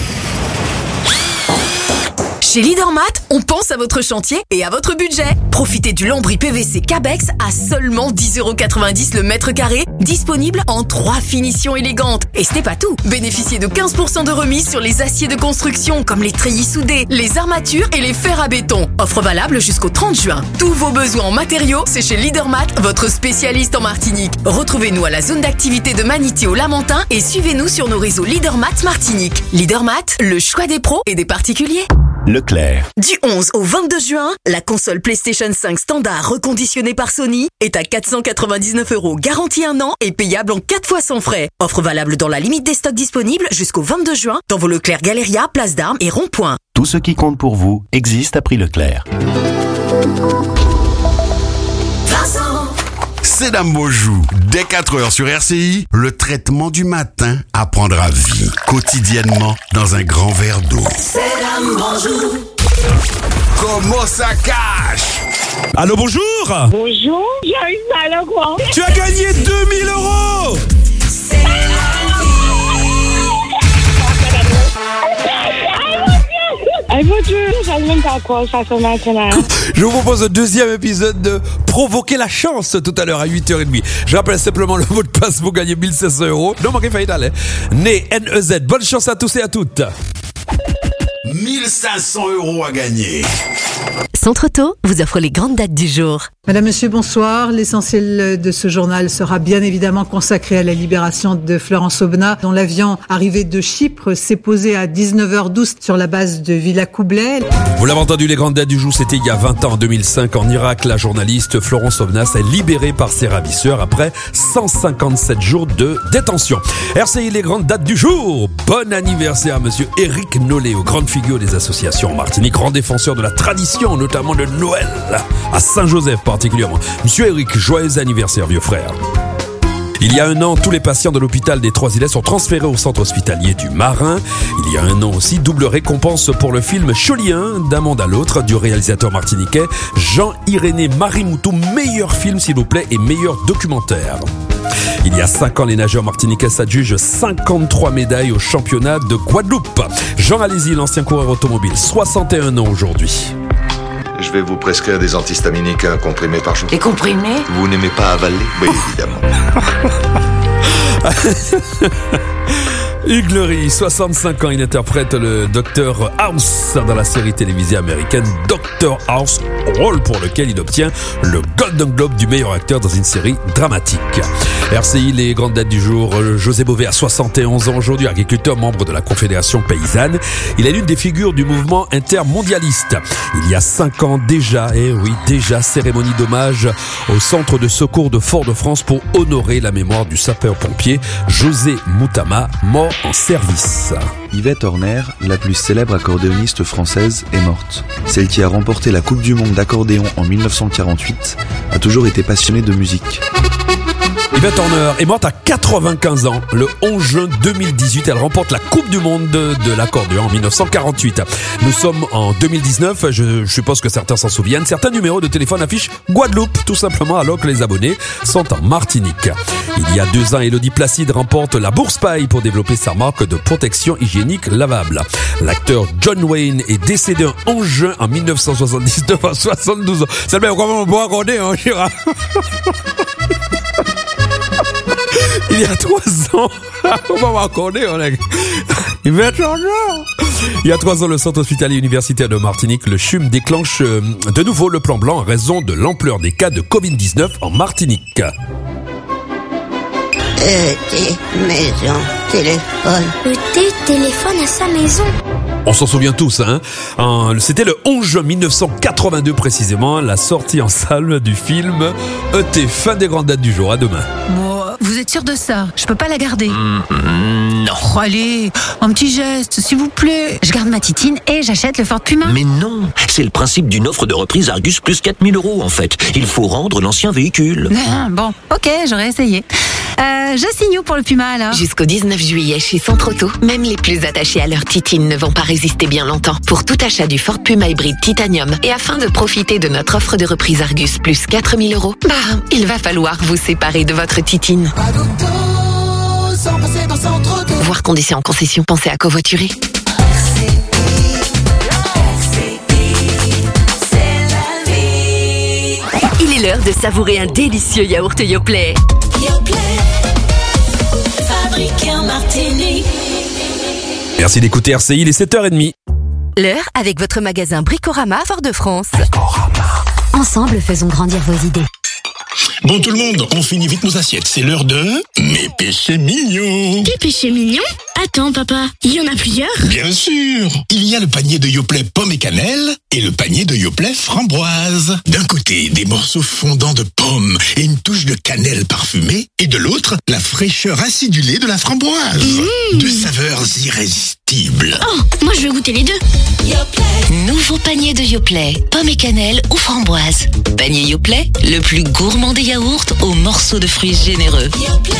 Chez Leadermat, on pense à votre chantier et à votre budget. Profitez du lambris P V C Cabex à seulement dix euros quatre-vingt-dix le mètre carré, disponible en trois finitions élégantes. Et ce n'est pas tout. Bénéficiez de quinze pour cent de remise sur les aciers de construction comme les treillis soudés, les armatures et les fers à béton. Offre valable jusqu'au trente juin. Tous vos besoins en matériaux, c'est chez Leadermat, votre spécialiste en Martinique. Retrouvez-nous à la zone d'activité de Manité au Lamentin et suivez-nous sur nos réseaux Leadermat Martinique. Leadermat, le choix des pros et des particuliers. Leclerc. Du onze au vingt-deux juin, la console PlayStation cinq standard reconditionnée par Sony est à quatre cent quatre-vingt-dix-neuf euros, garantie un an et payable en quatre fois sans frais. Offre valable dans la limite des stocks disponibles jusqu'au vingt-deux juin dans vos Leclerc Galeria, Place d'Armes et Rond-Point. Tout ce qui compte pour vous existe à prix Leclerc. C'est Dame Beaujou. Dès quatre heures sur R C I, le traitement du matin apprendra vie. Quotidiennement, dans un grand verre d'eau. C'est Dame Bonjour. Comment ça cache? Allô, bonjour. Bonjour, j'ai une balle quoi. Tu as gagné deux mille euros. C'est la vie. mon Dieu, je ne sais même pas quoi ça fait maintenant. Je vous propose un deuxième épisode de Provoquer la chance tout à l'heure à huit heures trente. Je rappelle simplement le mot de passe pour gagner mille cinq cents euros. Non, manquez failli d'aller. Né N E Z. Bonne chance à tous et à toutes. mille cinq cents euros à gagner. Centre Auto vous offre les grandes dates du jour. Madame, Monsieur, bonsoir. L'essentiel de ce journal sera bien évidemment consacré à la libération de Florence Aubenas, dont l'avion arrivé de Chypre s'est posé à dix-neuf heures douze sur la base de Villacoublay. Vous l'avez entendu, les grandes dates du jour, c'était il y a vingt ans, en deux mille cinq, en Irak. La journaliste Florence Aubenas est libérée par ses ravisseurs après cent cinquante-sept jours de détention. R C I, les grandes dates du jour. Bon anniversaire à monsieur Éric Nollet, grande figure des associations en Martinique, grand défenseur de la tradition, notamment de Noël, à Saint-Joseph particulièrement. Monsieur Éric, joyeux anniversaire, vieux frère. Il y a un an, tous les patients de l'hôpital des Trois-Îlets sont transférés au centre hospitalier du Marin. Il y a un an aussi, double récompense pour le film Cholien, d'un monde à l'autre, du réalisateur martiniquais Jean-Irénée Marimoutou. Meilleur film, s'il vous plaît, et meilleur documentaire. Il y a cinq ans, les nageurs martiniquais s'adjugent cinquante-trois médailles au championnat de Guadeloupe. Jean Alési, l'ancien coureur automobile, soixante et un ans aujourd'hui. Je vais vous prescrire des antihistaminiques, un comprimé par jour. Des comprimés? Vous n'aimez pas avaler? Oui, évidemment. Hugh soixante-cinq ans, il interprète le docteur House dans la série télévisée américaine Doctor House, rôle pour lequel il obtient le Golden Globe du meilleur acteur dans une série dramatique. R C I, les grandes dates du jour. José Bové a soixante et onze ans aujourd'hui, agriculteur, membre de la Confédération paysanne. Il est l'une des figures du mouvement intermondialiste. Il y a cinq ans déjà, et oui, déjà, cérémonie d'hommage au centre de secours de Fort-de-France pour honorer la mémoire du sapeur-pompier José Moutama, mort en service. Yvette Horner, la plus célèbre accordéoniste française, est morte. Celle qui a remporté la Coupe du Monde d'accordéon en mille neuf cent quarante-huit a toujours été passionnée de musique. Yvette Horner est morte à quatre-vingt-quinze ans. Le onze juin deux mille dix-huit, elle remporte la Coupe du Monde de, de l'accordéon en mille neuf cent quarante-huit. Nous sommes en deux mille dix-neuf, je, je suppose que certains s'en souviennent. Certains numéros de téléphone affichent Guadeloupe, tout simplement, alors que les abonnés sont en Martinique. Il y a deux ans, Élodie Placide remporte la Bourse Paille pour développer sa marque de protection hygiénique lavable. L'acteur John Wayne est décédé un onze juin en mille neuf cent soixante-dix-neuf à soixante-douze ans. C'est bien comment on peut accorder, hein, Chira. Il y a trois ans, on va m'accorder, on est... Il va être en or. Il y a trois ans, le centre hospitalier universitaire de Martinique, le C H U M, déclenche de nouveau le plan blanc en raison de l'ampleur des cas de covid dix-neuf en Martinique. Petit maison, téléphone. Petit téléphone à sa maison. On s'en souvient tous, hein. C'était le onze juin mille neuf cent quatre-vingt-deux précisément, la sortie en salle du film E T. Fin des grandes dates du jour. À demain. Bon, vous êtes sûr de ça? Je peux pas la garder. Mmh, non. Oh, allez, un petit geste, s'il vous plaît. Je garde ma titine et j'achète le Ford Puma. Mais non, c'est le principe d'une offre de reprise Argus plus quatre mille euros en fait. Il faut rendre l'ancien véhicule. Ah, bon, ok, j'aurais essayé. Euh, je signe où pour le Puma alors? Jusqu'au dix-neuf juillet chez Centre Auto, même les plus attachés à leur titine ne vont pas résister bien longtemps. Pour tout achat du Ford Puma hybride Titanium et afin de profiter de notre offre de reprise Argus plus quatre mille euros, bah, il va falloir vous séparer de votre titine. Voir conditions en concession, pensez à covoiturer. Il est l'heure de savourer un délicieux yaourt Yoplait. Yoplait, fabriqué en Martinique. Merci d'écouter R C I, il est sept heures trente. L'heure avec votre magasin Bricorama Fort-de-France. Bricorama. Ensemble, faisons grandir vos idées. Bon tout le monde, on finit vite nos assiettes. C'est l'heure de mes péchés mignons. Des péchés mignons? Attends papa, il y en a plusieurs? Bien sûr. Il y a le panier de Yoplait pomme et cannelle et le panier de Yoplait framboise. D'un côté, des morceaux fondants de pommes et une touche de cannelle parfumée. Et de l'autre, la fraîcheur acidulée de la framboise. Mmh. Deux saveurs irrésistibles. Oh, moi je veux goûter les deux. Yoplait. Nouveau panier de Yoplait, pomme et cannelle ou framboise. Panier Yoplait, le plus gourmand des yaourts aux morceaux de fruits généreux. Yoplait,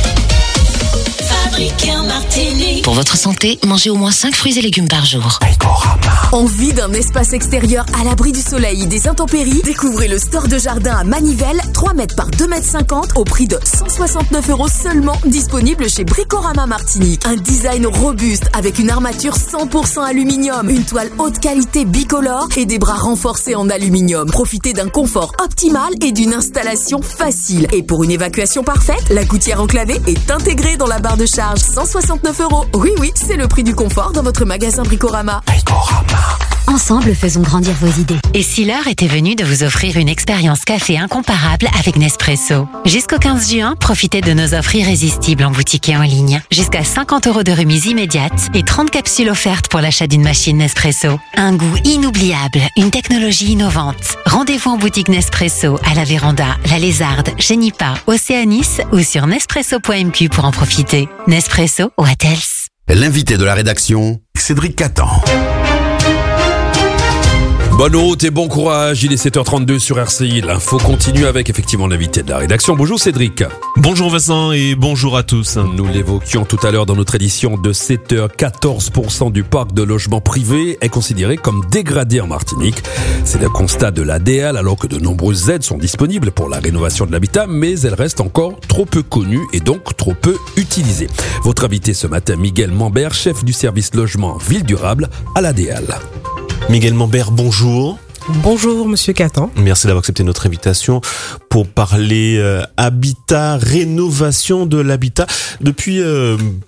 fabriqué en Martinique. Pour votre santé, mangez au moins cinq fruits et légumes par jour. Envie d'un espace extérieur à l'abri du soleil et des intempéries? Découvrez le store de jardin à Manivelle, trois mètres par deux mètres cinquante au prix de cent soixante-neuf euros seulement, disponible chez Bricorama Martinique. Un design robuste avec une armature cent pour cent aluminium, une toile haute qualité bicolore et des bras renforcés en aluminium. Profitez d'un confort optimal et d'une installation facile. Et pour une évacuation parfaite, la gouttière enclavée est intégrée dans la barre de charge, cent soixante-neuf euros. Oui, oui, c'est le prix du confort dans votre magasin Bricorama. Bricorama. Ensemble, faisons grandir vos idées. Et si l'heure était venue de vous offrir une expérience café incomparable avec Nespresso? Jusqu'au quinze juin, profitez de nos offres irrésistibles en boutique et en ligne. Jusqu'à cinquante euros de remise immédiate et trente capsules offertes pour l'achat d'une machine Nespresso. Un goût inoubliable, une technologie innovante. Rendez-vous en boutique Nespresso à la Véranda, la Lézarde, Genipa, Océanis ou sur nespresso point m q pour en profiter. Nespresso, what else? L'invité de la rédaction, Cédric Catan. Bonne route et bon courage, il est sept heures trente-deux sur R C I. L'info continue avec effectivement l'invité de la rédaction. Bonjour Cédric. Bonjour Vincent et bonjour à tous. Nous l'évoquions tout à l'heure dans notre édition de sept heures, quatorze pour cent du parc de logements privés est considéré comme dégradé en Martinique. C'est le constat de l'A D L alors que de nombreuses aides sont disponibles pour la rénovation de l'habitat, mais elles restent encore trop peu connues et donc trop peu utilisées. Votre invité ce matin, Miguel Mambert, chef du service logement Ville Durable à l'A D L. Miguel Mambert, bonjour. Bonjour Monsieur Catan. Merci d'avoir accepté notre invitation pour parler euh, habitat, rénovation de l'habitat. Depuis euh,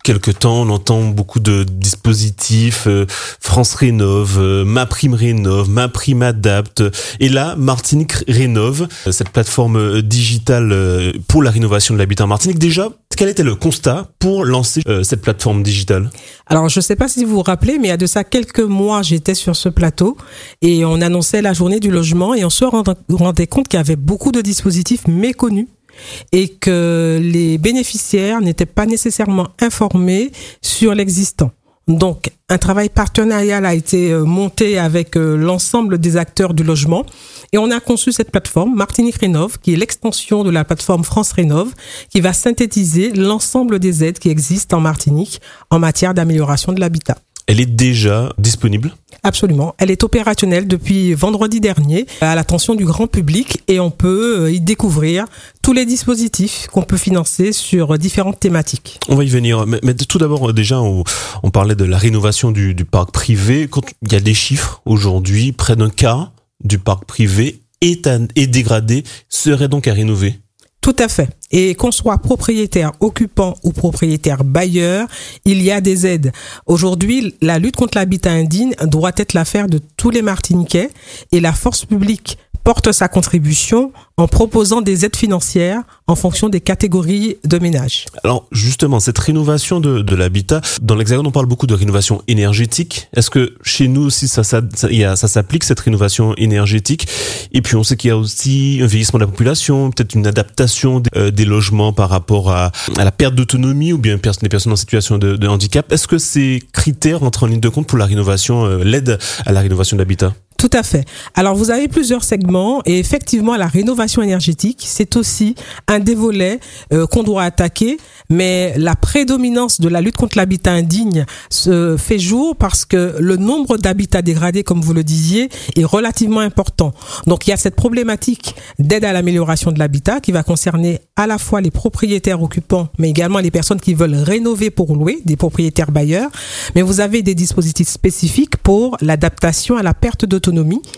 quelque temps, on entend beaucoup de dispositifs, euh, France Rénov, euh, MaPrimeRénov, MaPrimeAdapt. Et là, Martinique Rénov, cette plateforme euh, digitale euh, pour la rénovation de l'habitat en Martinique. Déjà, quel était le constat pour lancer euh, cette plateforme digitale? Alors, je ne sais pas si vous vous rappelez, mais il y a de ça quelques mois, j'étais sur ce plateau et on annonçait la journée du logement et on se rendait compte qu'il y avait beaucoup de dispositifs méconnus et que les bénéficiaires n'étaient pas nécessairement informés sur l'existant. Donc, un travail partenarial a été monté avec l'ensemble des acteurs du logement et on a conçu cette plateforme Martinique Rénov, qui est l'extension de la plateforme France Rénov, qui va synthétiser l'ensemble des aides qui existent en Martinique en matière d'amélioration de l'habitat. Elle est déjà disponible? Absolument. Elle est opérationnelle depuis vendredi dernier à l'attention du grand public et on peut y découvrir tous les dispositifs qu'on peut financer sur différentes thématiques. On va y venir. Mais, mais tout d'abord, déjà, on, on parlait de la rénovation du, du parc privé. Quand il y a des chiffres aujourd'hui, près d'un quart du parc privé est, à, est dégradé, serait donc à rénover. Tout à fait. Et qu'on soit propriétaire occupant ou propriétaire bailleur, il y a des aides. Aujourd'hui, la lutte contre l'habitat indigne doit être l'affaire de tous les Martiniquais et la force publique porte sa contribution en proposant des aides financières en fonction des catégories de ménages. Alors justement, cette rénovation de, de l'habitat, dans l'Hexagone, on parle beaucoup de rénovation énergétique. Est-ce que chez nous aussi, ça, ça, ça, y a, ça s'applique, cette rénovation énergétique? Et puis on sait qu'il y a aussi un vieillissement de la population, peut-être une adaptation des, euh, des logements par rapport à, à la perte d'autonomie ou bien les personnes en situation de, de handicap. Est-ce que ces critères entrent en ligne de compte pour la rénovation, euh, l'aide à la rénovation d'habitat? Tout à fait. Alors, vous avez plusieurs segments et effectivement, la rénovation énergétique, c'est aussi un des volets euh, qu'on doit attaquer, mais la prédominance de la lutte contre l'habitat indigne se fait jour parce que le nombre d'habitats dégradés, comme vous le disiez, est relativement important. Donc, il y a cette problématique d'aide à l'amélioration de l'habitat qui va concerner à la fois les propriétaires occupants, mais également les personnes qui veulent rénover pour louer, des propriétaires bailleurs. Mais vous avez des dispositifs spécifiques pour l'adaptation à la perte d'autonomie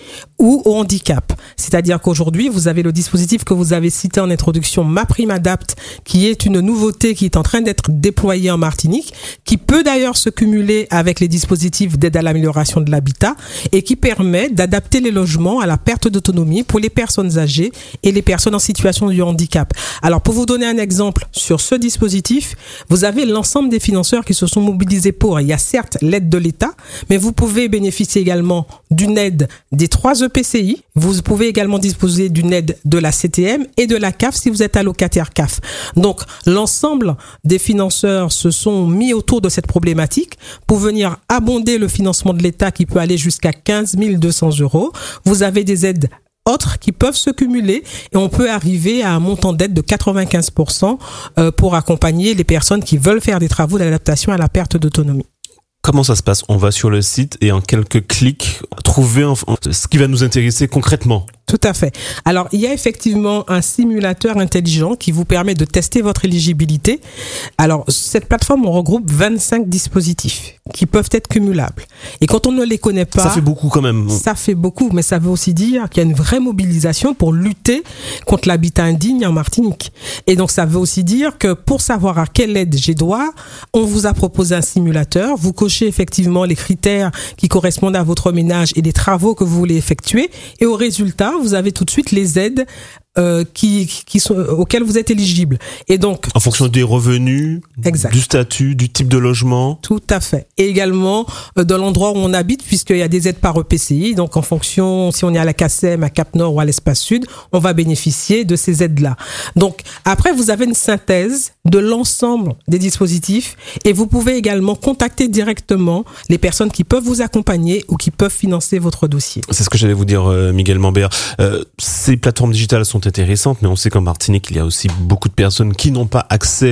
ou au handicap. C'est-à-dire qu'aujourd'hui, vous avez le dispositif que vous avez cité en introduction, MaPrimeAdapt, qui est une nouveauté qui est en train d'être déployée en Martinique, qui peut d'ailleurs se cumuler avec les dispositifs d'aide à l'amélioration de l'habitat et qui permet d'adapter les logements à la perte d'autonomie pour les personnes âgées et les personnes en situation de handicap. Alors, pour vous donner un exemple sur ce dispositif, vous avez l'ensemble des financeurs qui se sont mobilisés pour. Il y a certes l'aide de l'État, mais vous pouvez bénéficier également d'une aide des trois E P C I. Vous pouvez également disposer d'une aide de la C T M et de la C A F si vous êtes allocataire C A F. Donc, l'ensemble des financeurs se sont mis autour de cette problématique pour venir abonder le financement de l'État qui peut aller jusqu'à quinze mille deux cents euros. Vous avez des aides autres qui peuvent se cumuler et on peut arriver à un montant d'aide de quatre-vingt-quinze pour cent pour accompagner les personnes qui veulent faire des travaux d'adaptation à la perte d'autonomie. Comment ça se passe? On va sur le site et en quelques clics, trouver ce qui va nous intéresser concrètement. Tout à fait. Alors, il y a effectivement un simulateur intelligent qui vous permet de tester votre éligibilité. Alors, cette plateforme, on regroupe vingt-cinq dispositifs qui peuvent être cumulables. Et quand on ne les connaît pas... Ça fait beaucoup quand même. Ça fait beaucoup, mais ça veut aussi dire qu'il y a une vraie mobilisation pour lutter contre l'habitat indigne en Martinique. Et donc, ça veut aussi dire que pour savoir à quelle aide j'ai droit, on vous a proposé un simulateur. Vous cochez effectivement les critères qui correspondent à votre ménage et les travaux que vous voulez effectuer. Et au résultat, vous avez tout de suite les aides euh, qui, qui sont, auxquelles vous êtes éligible. Et donc, en fonction des revenus, exact. Du statut, du type de logement. Tout à fait. Et également euh, de l'endroit où on habite, puisqu'il y a des aides par E P C I. Donc, en fonction, si on est à la C A S E M, à Cap-Nord ou à l'Espace Sud, on va bénéficier de ces aides-là. Donc, après, vous avez une synthèse de l'ensemble des dispositifs et vous pouvez également contacter directement les personnes qui peuvent vous accompagner ou qui peuvent financer votre dossier. C'est ce que j'allais vous dire, euh, Miguel Mambert. Euh, ces plateformes digitales sont intéressantes, mais on sait qu'en Martinique, il y a aussi beaucoup de personnes qui n'ont pas accès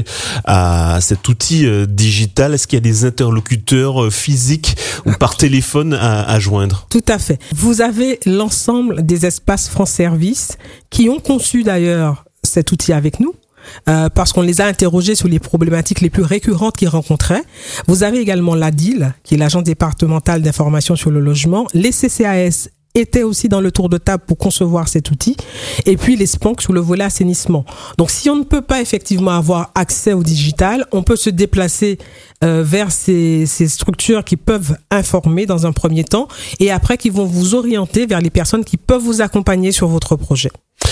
à cet outil euh, digital. Est-ce qu'il y a des interlocuteurs euh, physiques ou par téléphone à, à joindre? Tout à fait. Vous avez l'ensemble des espaces France Service qui ont conçu d'ailleurs cet outil avec nous. Euh, parce qu'on les a interrogés sur les problématiques les plus récurrentes qu'ils rencontraient. Vous avez également l'A D I L, qui est l'Agence départementale d'information sur le logement, les C C A S étaient aussi dans le tour de table pour concevoir cet outil. Et puis les S P O N C sur le volet assainissement. Donc si on ne peut pas effectivement avoir accès au digital, on peut se déplacer euh, vers ces, ces structures qui peuvent informer dans un premier temps et après qui vont vous orienter vers les personnes qui peuvent vous accompagner sur votre projet.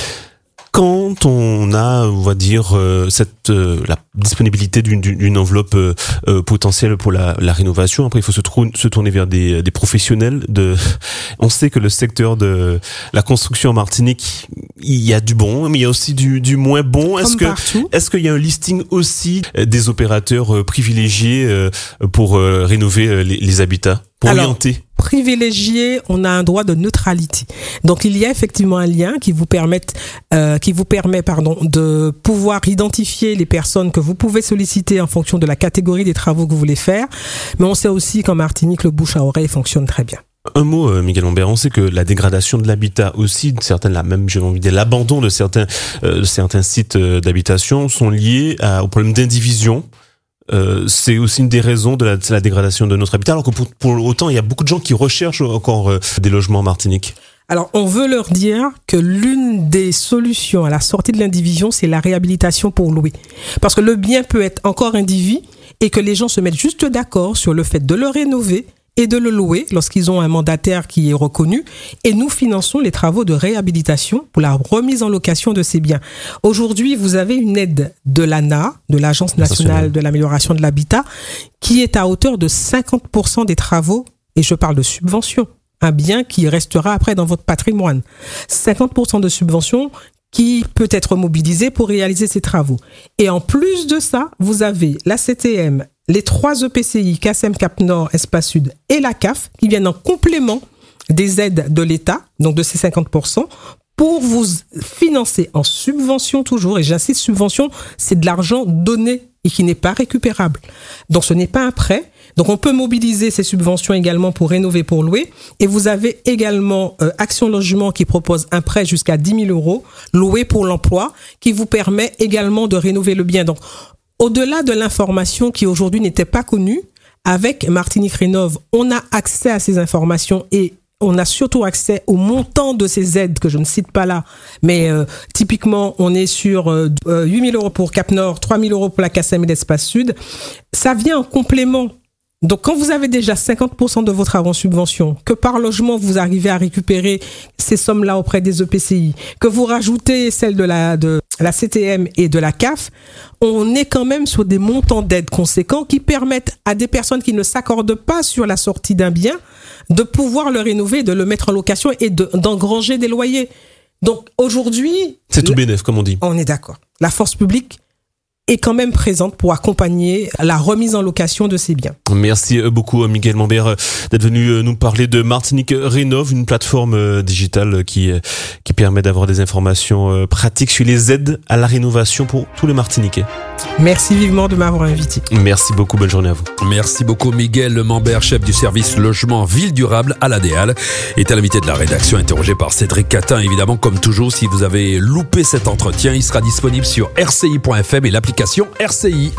Quand on a, on va dire, euh, cette euh, la disponibilité d'une, d'une enveloppe euh, euh, potentielle pour la, la rénovation, après il faut se, trou- se tourner vers des, des professionnels. De, on sait que le secteur de la construction en Martinique, il y a du bon, mais il y a aussi du, du moins bon. Est-ce que, est-ce qu'il y a un listing aussi des opérateurs euh, privilégiés euh, pour euh, rénover euh, les, les habitats, pour Alors, orienter? Privilégié, on a un droit de neutralité. Donc il y a effectivement un lien qui vous permet, euh, qui vous permet, pardon, de pouvoir identifier les personnes que vous pouvez solliciter en fonction de la catégorie des travaux que vous voulez faire. Mais on sait aussi qu'en Martinique, le bouche à oreille fonctionne très bien. Un mot, euh, Miguel Lambert, on sait que la dégradation de l'habitat aussi, certaines, la même, j'ai envie de dire, l'abandon de certains, euh, de certains sites euh, d'habitation sont liés à, au problème d'indivision. Euh, c'est aussi une des raisons de la, de la dégradation de notre habitat, alors que pour, pour autant, il y a beaucoup de gens qui recherchent encore euh, des logements en Martinique. Alors, on veut leur dire que l'une des solutions à la sortie de l'indivision, c'est la réhabilitation pour louer. Parce que le bien peut être encore indivis et que les gens se mettent juste d'accord sur le fait de le rénover et de le louer lorsqu'ils ont un mandataire qui est reconnu. Et nous finançons les travaux de réhabilitation pour la remise en location de ces biens. Aujourd'hui, vous avez une aide de l'A N A, de l'Agence nationale de l'amélioration de l'habitat, qui est à hauteur de cinquante pour cent des travaux, et je parle de subvention, un bien qui restera après dans votre patrimoine. cinquante pour cent de subvention qui peut être mobilisé pour réaliser ces travaux. Et en plus de ça, vous avez la C T M, les trois E P C I, C A S E M, Cap Nord, Espace Sud et la C A F, qui viennent en complément des aides de l'État, donc de ces cinquante pour cent, pour vous financer en subvention toujours. Et j'insiste, subvention, c'est de l'argent donné et qui n'est pas récupérable. Donc ce n'est pas un prêt. Donc on peut mobiliser ces subventions également pour rénover, pour louer. Et vous avez également euh, Action Logement qui propose un prêt jusqu'à dix mille euros, loué pour l'emploi, qui vous permet également de rénover le bien. Donc au-delà de l'information qui aujourd'hui n'était pas connue, avec Martinique Rénov, on a accès à ces informations et on a surtout accès au montant de ces aides que je ne cite pas là. Mais euh, typiquement, on est sur euh, huit mille euros pour Cap Nord, trois mille euros pour la C A S E M et l'Espace Sud. Ça vient en complément. Donc, quand vous avez déjà cinquante pour cent de vos travaux en subvention, que par logement, vous arrivez à récupérer ces sommes-là auprès des E P C I, que vous rajoutez celles de la, de la C T M et de la C A F, on est quand même sur des montants d'aide conséquents qui permettent à des personnes qui ne s'accordent pas sur la sortie d'un bien de pouvoir le rénover, de le mettre en location et de, d'engranger des loyers. Donc, aujourd'hui... C'est tout bénef, comme on dit. On est d'accord. La force publique est quand même présente pour accompagner la remise en location de ces biens. Merci beaucoup Miguel Lambert d'être venu nous parler de Martinique Rénov, une plateforme digitale qui qui permet d'avoir des informations pratiques sur les aides à la rénovation pour tous les Martiniquais. Merci vivement de m'avoir invité. Merci beaucoup, bonne journée à vous. Merci beaucoup Miguel Lambert, chef du service logement ville durable à l'A D A L, était l'invité de la rédaction interrogé par Cédric Catin. Évidemment, comme toujours, si vous avez loupé cet entretien, il sera disponible sur r c i point f m et l'application R C I.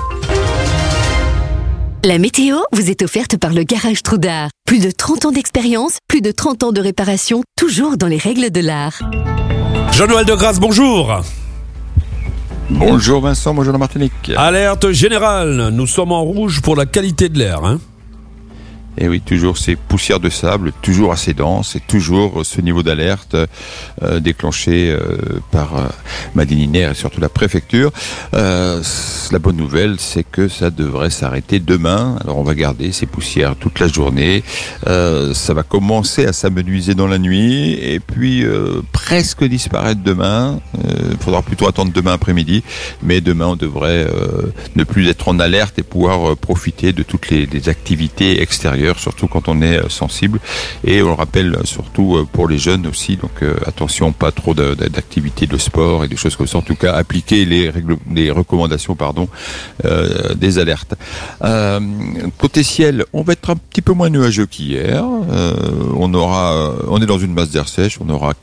La météo vous est offerte par le Garage Troudard. Plus de trente ans d'expérience, plus de trente ans de réparation, toujours dans les règles de l'art. Jean-Noël Degrasse, bonjour. Bonjour Vincent, bonjour la Martinique. Alerte générale, nous sommes en rouge pour la qualité de l'air, hein. Et oui, toujours ces poussières de sable, toujours assez denses, et toujours ce niveau d'alerte euh, déclenché euh, par euh, Madininaire et surtout la préfecture. Euh, la bonne nouvelle, c'est que ça devrait s'arrêter demain. Alors on va garder ces poussières toute la journée. Euh, ça va commencer à s'amenuiser dans la nuit, et puis euh, presque disparaître demain. Il euh, faudra plutôt attendre demain après-midi, mais demain on devrait euh, ne plus être en alerte et pouvoir euh, profiter de toutes les, les activités extérieures, surtout quand on est sensible. Et on le rappelle surtout pour les jeunes aussi, donc euh, attention, pas trop de, de, d'activités de sport et des choses comme ça. En tout cas, appliquer les règles, les recommandations, pardon, euh, des alertes. Euh, côté ciel, on va être un petit peu moins nuageux qu'hier. Euh, on aura, on est dans une masse d'air sèche, on aura quasiment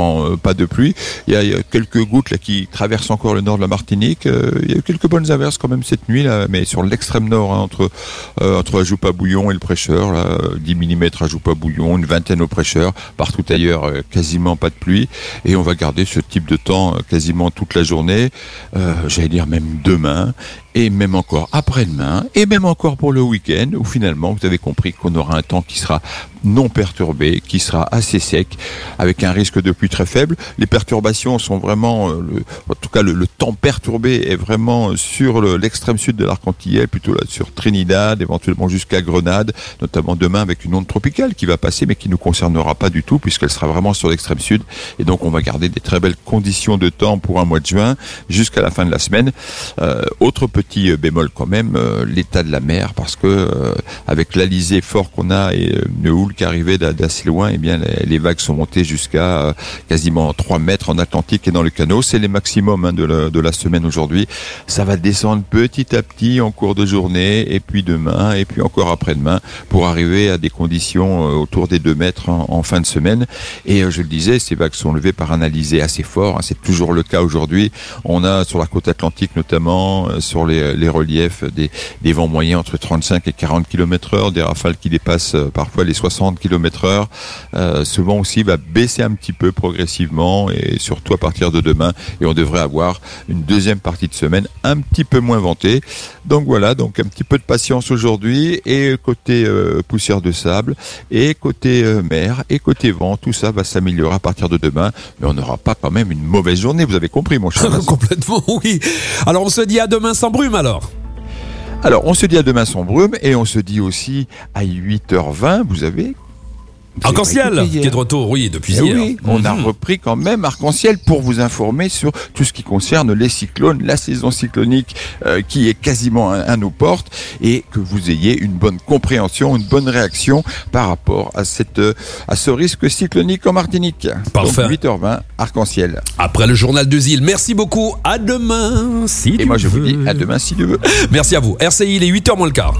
l'instant, euh, pas de pluie. Il y, a, il y a quelques gouttes là qui traversent encore le nord de la Martinique. Euh, il y a eu quelques bonnes averses quand même cette nuit, là, mais sur l'extrême nord, hein, entre euh, entre Ajoupa-Bouillon et le Prêcheur, là, dix millimètres Ajoupa-Bouillon, une vingtaine au Prêcheur. Partout ailleurs, euh, quasiment pas de pluie. Et on va garder ce type de temps euh, quasiment toute la journée. Euh, j'allais dire même demain. Et même encore après-demain, et même encore pour le week-end, où finalement vous avez compris qu'on aura un temps qui sera non perturbé, qui sera assez sec, avec un risque de pluie très faible. Les perturbations sont vraiment, euh, le, en tout cas le, le temps perturbé est vraiment sur le, l'extrême sud de l'arc antillais, plutôt là sur Trinidad, éventuellement jusqu'à Grenade, notamment demain avec une onde tropicale qui va passer, mais qui ne nous concernera pas du tout, puisqu'elle sera vraiment sur l'extrême sud. Et donc on va garder des très belles conditions de temps pour un mois de juin, jusqu'à la fin de la semaine. Euh, autre petit bémol quand même, euh, l'état de la mer, parce que euh, avec l'alisé fort qu'on a et euh, une houle qui arrivait d'assez loin, eh bien les, les vagues sont montées jusqu'à euh, quasiment trois mètres en Atlantique et dans le canot. C'est les maximums hein, de, la, de la semaine aujourd'hui. Ça va descendre petit à petit en cours de journée, et puis demain, et puis encore après-demain, pour arriver à des conditions euh, autour des deux mètres en, en fin de semaine. Et euh, je le disais, ces vagues sont levées par un alizé assez fort, hein, c'est toujours le cas aujourd'hui. On a sur la côte atlantique notamment, euh, sur les, les reliefs, des, des vents moyens entre trente-cinq et quarante kilomètres heure, des rafales qui dépassent euh, parfois les soixante kilomètres heure. Euh, ce vent aussi va baisser un petit peu progressivement, et surtout à partir de demain, et on devrait avoir une deuxième partie de semaine un petit peu moins ventée. Donc voilà, donc un petit peu de patience aujourd'hui, et côté euh, poussière de sable, et côté euh, mer, et côté vent, tout ça va s'améliorer à partir de demain, mais on n'aura pas quand même une mauvaise journée, vous avez compris mon cher. Complètement, oui. Alors on se dit à demain sans brume alors. Alors on se dit à demain sans brume, et on se dit aussi à huit heures vingt, vous avez... Arc-en-ciel qui est de retour, oui, depuis eh hier. Oui, on a repris quand même Arc-en-ciel pour vous informer sur tout ce qui concerne les cyclones, la saison cyclonique euh, qui est quasiment à, à nos portes, et que vous ayez une bonne compréhension, une bonne réaction par rapport à cette à ce risque cyclonique en Martinique. Parfait. Donc huit heures vingt, Arc-en-ciel. Après le journal de Zil. Merci beaucoup. À demain, si Et Dieu moi je veut. vous dis à demain si Dieu veut. Merci à vous. R C I, il est huit heures moins le quart.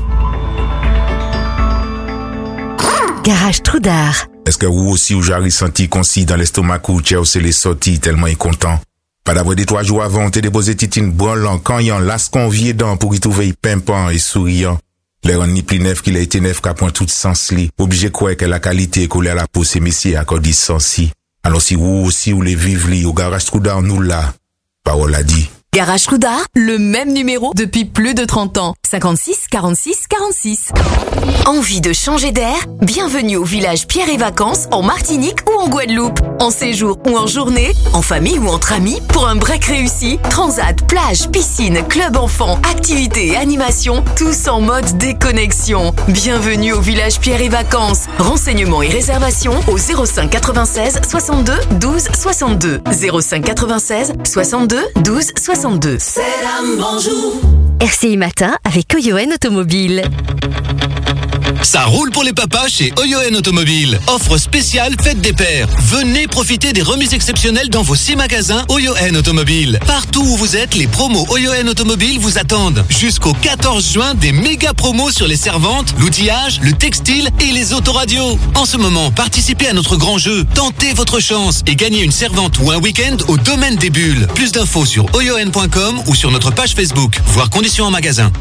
Garage Trudar. Est-ce que vous aussi vous avez ressenti qu'on si dans l'estomac ou tchè ou c'est les sorties tellement incontent? Pas d'avoir des trois jours avant, t'es déposé titine branlant quand y'en las convié dans pour y trouver pimpant et souriant. Les ren ni plus neuf qu'il a été neuf qu'à point tout sens li. Obligé quoi que la qualité collée à la peau c'est messieurs accordé sans si. Alors si vous aussi vous les vivez li au garage Trudar nous là. Parole a dit. Garage Trudar, le même numéro depuis plus de trente ans. cinquante-six quarante-six quarante-six. Envie de changer d'air? Bienvenue au village Pierre et Vacances en Martinique ou en Guadeloupe. En séjour ou en journée, en famille ou entre amis, pour un break réussi. Transat, plage, piscine, club enfant, activités et animations, tous en mode déconnexion. Bienvenue au village Pierre et Vacances. Renseignements et réservations au zéro cinq quatre-vingt-seize soixante-deux douze soixante-deux. zéro cinq quatre-vingt-seize soixante-deux douze soixante-deux. C'est un bonjour. R C I Matin avec Oyoen Automobile. Ça roule pour les papas chez Oyoen Automobile. Offre spéciale fête des pères. Venez profiter des remises exceptionnelles dans vos six magasins Oyoen Automobile. Partout où vous êtes, les promos Oyoen Automobile vous attendent. Jusqu'au quatorze juin, des méga promos sur les servantes, l'outillage, le textile et les autoradios. En ce moment, participez à notre grand jeu. Tentez votre chance et gagnez une servante ou un week-end au domaine des bulles. Plus d'infos sur oyoen point com ou sur notre page Facebook. Voir conditions en magasin.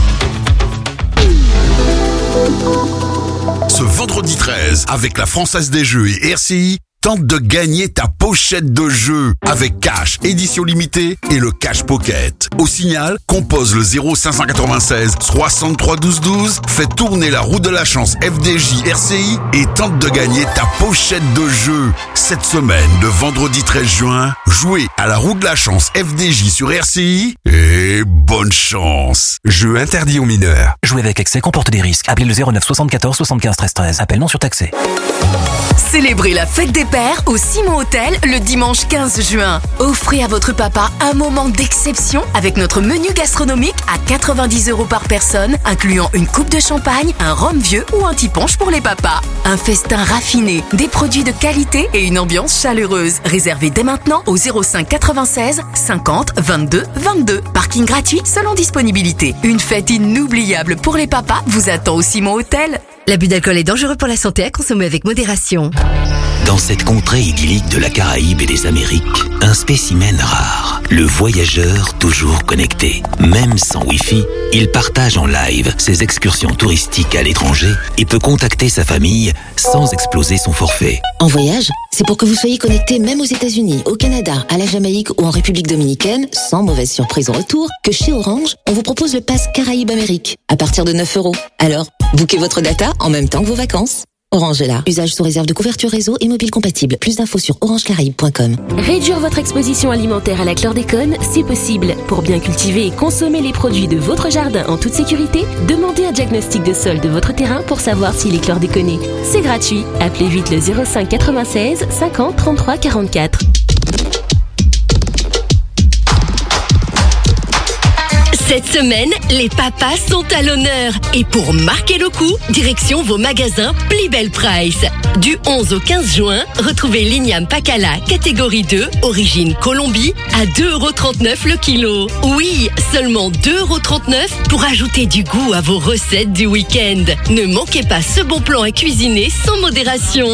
Ce vendredi treize, avec la Française des Jeux et R C I, tente de gagner ta pochette de jeu avec Cash, édition limitée et le Cash Pocket. Au signal, compose le zéro cinq cent quatre-vingt-seize soixante-trois douze douze, fais tourner la roue de la chance F D J R C I et tente de gagner ta pochette de jeu. Cette semaine, de vendredi treize juin, jouez à la roue de la chance F D J sur R C I et bonne chance. Jeu interdit aux mineurs. Jouer avec excès comporte des risques. Appelez le zéro neuf soixante-quatorze soixante-quinze treize treize. Appel non surtaxé. Célébrez la fête des pères au Simon Hôtel le dimanche quinze juin. Offrez à votre papa un moment d'exception avec notre menu gastronomique à quatre-vingt-dix euros par personne, incluant une coupe de champagne, un rhum vieux ou un tiponche pour les papas. Un festin raffiné, des produits de qualité et une ambiance chaleureuse. Réservez dès maintenant au zéro cinq quatre-vingt-seize cinquante vingt-deux vingt-deux. Parking gratuit selon disponibilité. Une fête inoubliable pour les papas vous attend au Simon Hôtel. L'abus d'alcool est dangereux pour la santé, à consommer avec modération. Dans cette contrée idyllique de la Caraïbe et des Amériques, un spécimen rare, le voyageur toujours connecté. Même sans Wi-Fi, il partage en live ses excursions touristiques à l'étranger et peut contacter sa famille sans exploser son forfait. En voyage, c'est pour que vous soyez connecté même aux États-Unis, au Canada, à la Jamaïque ou en République Dominicaine, sans mauvaise surprise au retour, que chez Orange, on vous propose le pass Caraïbes-Amérique à partir de neuf euros. Alors, booker votre data en même temps que vos vacances. Orange est là. Usage sous réserve de couverture réseau et mobile compatible. Plus d'infos sur orange caraïbes point com. Réduire votre exposition alimentaire à la chlordécone, c'est possible. Pour bien cultiver et consommer les produits de votre jardin en toute sécurité, demandez un diagnostic de sol de votre terrain pour savoir s'il est chlordéconé. C'est gratuit. Appelez vite le zéro cinq quatre-vingt-seize cinquante trente-trois quarante-quatre. Cette semaine, les papas sont à l'honneur. Et pour marquer le coup, direction vos magasins Plus Belle Price. Du onze au quinze juin, retrouvez l'igname Pacala catégorie deux, origine Colombie, à deux euros trente-neuf le kilo. Oui, seulement deux euros trente-neuf pour ajouter du goût à vos recettes du week-end. Ne manquez pas ce bon plan à cuisiner sans modération.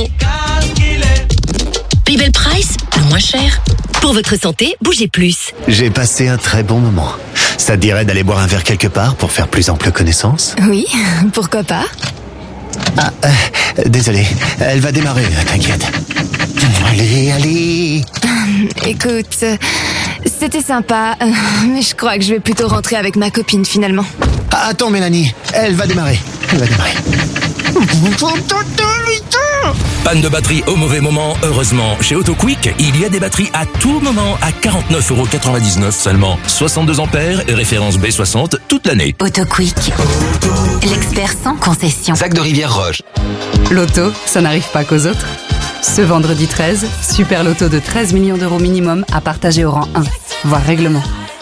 Plus Belle Price, le moins cher. Pour votre santé, bougez plus. J'ai passé un très bon moment. Ça te dirait d'aller boire un verre quelque part pour faire plus ample connaissance? Oui, pourquoi pas? Ah, euh, désolé, elle va démarrer, t'inquiète. Allez, allez. Écoute, c'était sympa, mais je crois que je vais plutôt rentrer avec ma copine finalement. Ah, attends Mélanie, elle va démarrer. Elle va démarrer. Panne de batterie au mauvais moment, heureusement, chez AutoQuick, il y a des batteries à tout moment à quarante-neuf euros quatre-vingt-dix-neuf seulement. soixante-deux ampères et référence B soixante toute l'année. AutoQuick, l'expert sans concession. Zach de Rivière-Roche. L'auto, ça n'arrive pas qu'aux autres. Ce vendredi treize, super loto de treize millions d'euros minimum à partager au rang un. Voir règlement.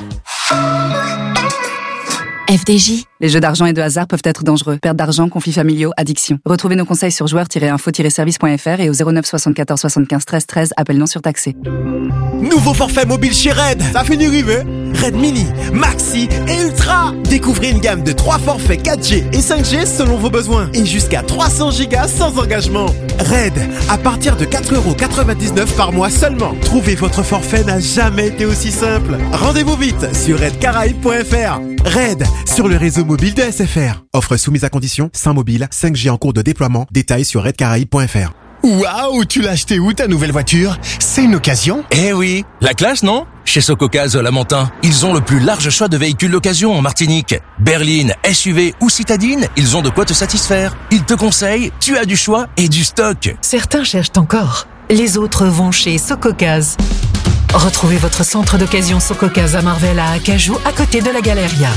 F D J. Les jeux d'argent et de hasard peuvent être dangereux. Perte d'argent, conflits familiaux, addiction. Retrouvez nos conseils sur joueurs tiret info tiret service point f r et au zéro neuf soixante-quatorze soixante-quinze treize treize, appel non surtaxé. Nouveau forfait mobile chez Red. Ça fait du rivet. Red Mini, Maxi et Ultra. Découvrez une gamme de trois forfaits quatre G et cinq G selon vos besoins. Et jusqu'à trois cents gigas sans engagement. Red, à partir de quatre euros quatre-vingt-dix-neuf par mois seulement. Trouver votre forfait n'a jamais été aussi simple. Rendez-vous vite sur red caraïbes point f r. Red, sur le réseau mobile de S F R. Offre soumise à condition, sans mobile, cinq G en cours de déploiement. Détails sur red caraïbes point f r. Waouh, tu l'as acheté où ta nouvelle voiture? C'est une occasion? Eh oui, la classe, non? Chez Sococaz Lamentin, ils ont le plus large choix de véhicules d'occasion en Martinique. Berline, S U V ou citadine, ils ont de quoi te satisfaire. Ils te conseillent, tu as du choix et du stock. Certains cherchent encore, les autres vont chez Sococaz. Retrouvez votre centre d'occasion Sococaz à Marvel à Acajou, à côté de la Galeria.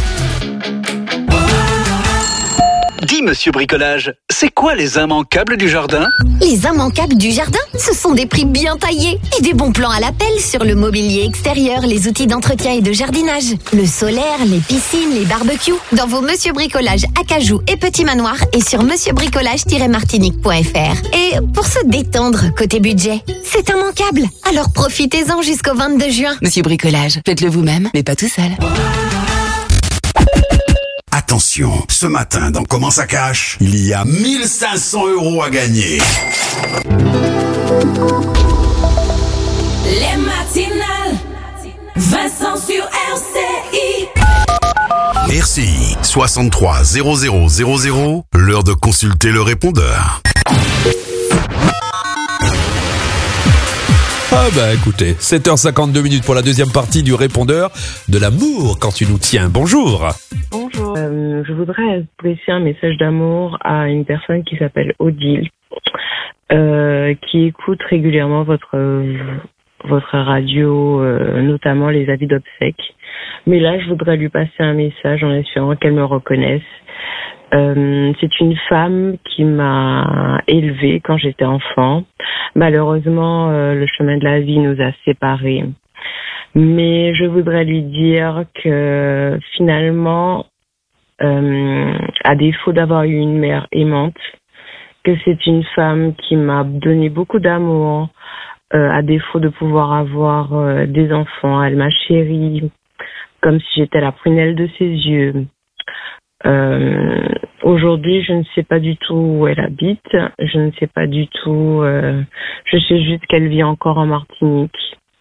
Dis, monsieur Bricolage, c'est quoi les immanquables du jardin? Les immanquables du jardin, ce sont des prix bien taillés et des bons plans à l'appel sur le mobilier extérieur, les outils d'entretien et de jardinage, le solaire, les piscines, les barbecues, dans vos Monsieur Bricolage Acajou et Petit Manoir et sur monsieur bricolage tiret martinique point f r. Et pour se détendre côté budget, c'est immanquable. Alors profitez-en jusqu'au vingt-deux juin. Monsieur Bricolage, faites-le vous-même, mais pas tout seul. Attention, ce matin dans Comment ça cache, il y a mille cinq cents euros à gagner. Les matinales, Vincent sur R C I. R C I, soixante-trois zéro zéro zéro zéro, l'heure de consulter le répondeur. Ah bah écoutez, sept heures cinquante-deux minutes pour la deuxième partie du répondeur de l'amour quand tu nous tiens. Bonjour. Bonjour, euh, je voudrais adresser un message d'amour à une personne qui s'appelle Odile, euh, qui écoute régulièrement votre votre radio, euh, notamment les avis d'obsèques. Mais là, je voudrais lui passer un message en espérant qu'elle me reconnaisse. Euh, c'est une femme qui m'a élevée quand j'étais enfant. Malheureusement, euh, le chemin de la vie nous a séparés. Mais je voudrais lui dire que finalement, euh, à défaut d'avoir eu une mère aimante, que c'est une femme qui m'a donné beaucoup d'amour, euh, à défaut de pouvoir avoir euh, des enfants. Elle m'a chérie comme si j'étais la prunelle de ses yeux. Euh, aujourd'hui, je ne sais pas du tout où elle habite. Je ne sais pas du tout. Euh, je sais juste qu'elle vit encore en Martinique.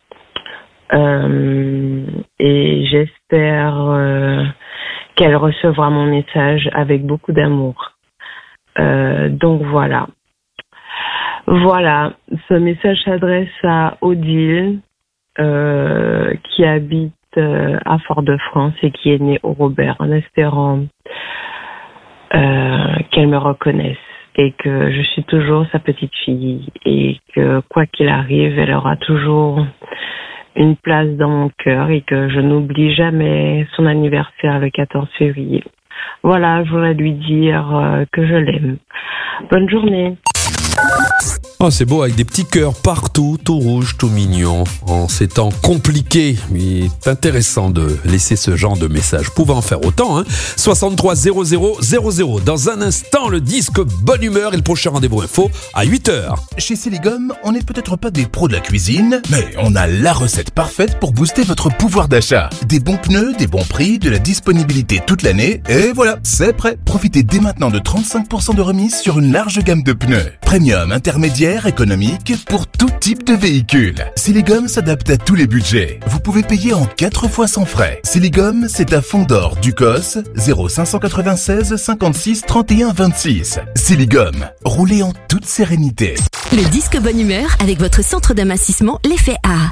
Euh, et j'espère euh, qu'elle recevra mon message avec beaucoup d'amour. Euh, donc voilà. Voilà. Ce message s'adresse à Odile, euh, qui habite euh, à Fort-de-France et qui est née au Robert, en espérant euh, qu'elle me reconnaisse et que je suis toujours sa petite fille et que quoi qu'il arrive, elle aura toujours une place dans mon cœur et que je n'oublie jamais son anniversaire le quatorze février. Voilà, je voudrais lui dire euh, que je l'aime. Bonne journée. Oh, c'est beau, avec des petits cœurs partout, tout rouge, tout mignon. En ces temps compliqués, mais c'est intéressant de laisser ce genre de message. Pouvez en faire autant, hein. soixante-trois zéro zéro zéro zéro. Dans un instant, le disque Bonne Humeur et le prochain rendez-vous info à huit heures. Chez Siligum, on n'est peut-être pas des pros de la cuisine, mais on a la recette parfaite pour booster votre pouvoir d'achat. Des bons pneus, des bons prix, de la disponibilité toute l'année, et voilà, c'est prêt. Profitez dès maintenant de trente-cinq pour cent de remise sur une large gamme de pneus. Premium, intermédiaire, économique pour tout type de véhicule. Siligum s'adapte à tous les budgets. Vous pouvez payer en quatre fois sans frais. Siligum, c'est à Fond-d'Or, Ducos, zéro cinq cent quatre-vingt-seize cinquante-six trente et un vingt-six. Siligum, roulez en toute sérénité. Le disque Bonne Humeur avec votre centre d'amincissement L'Effet A.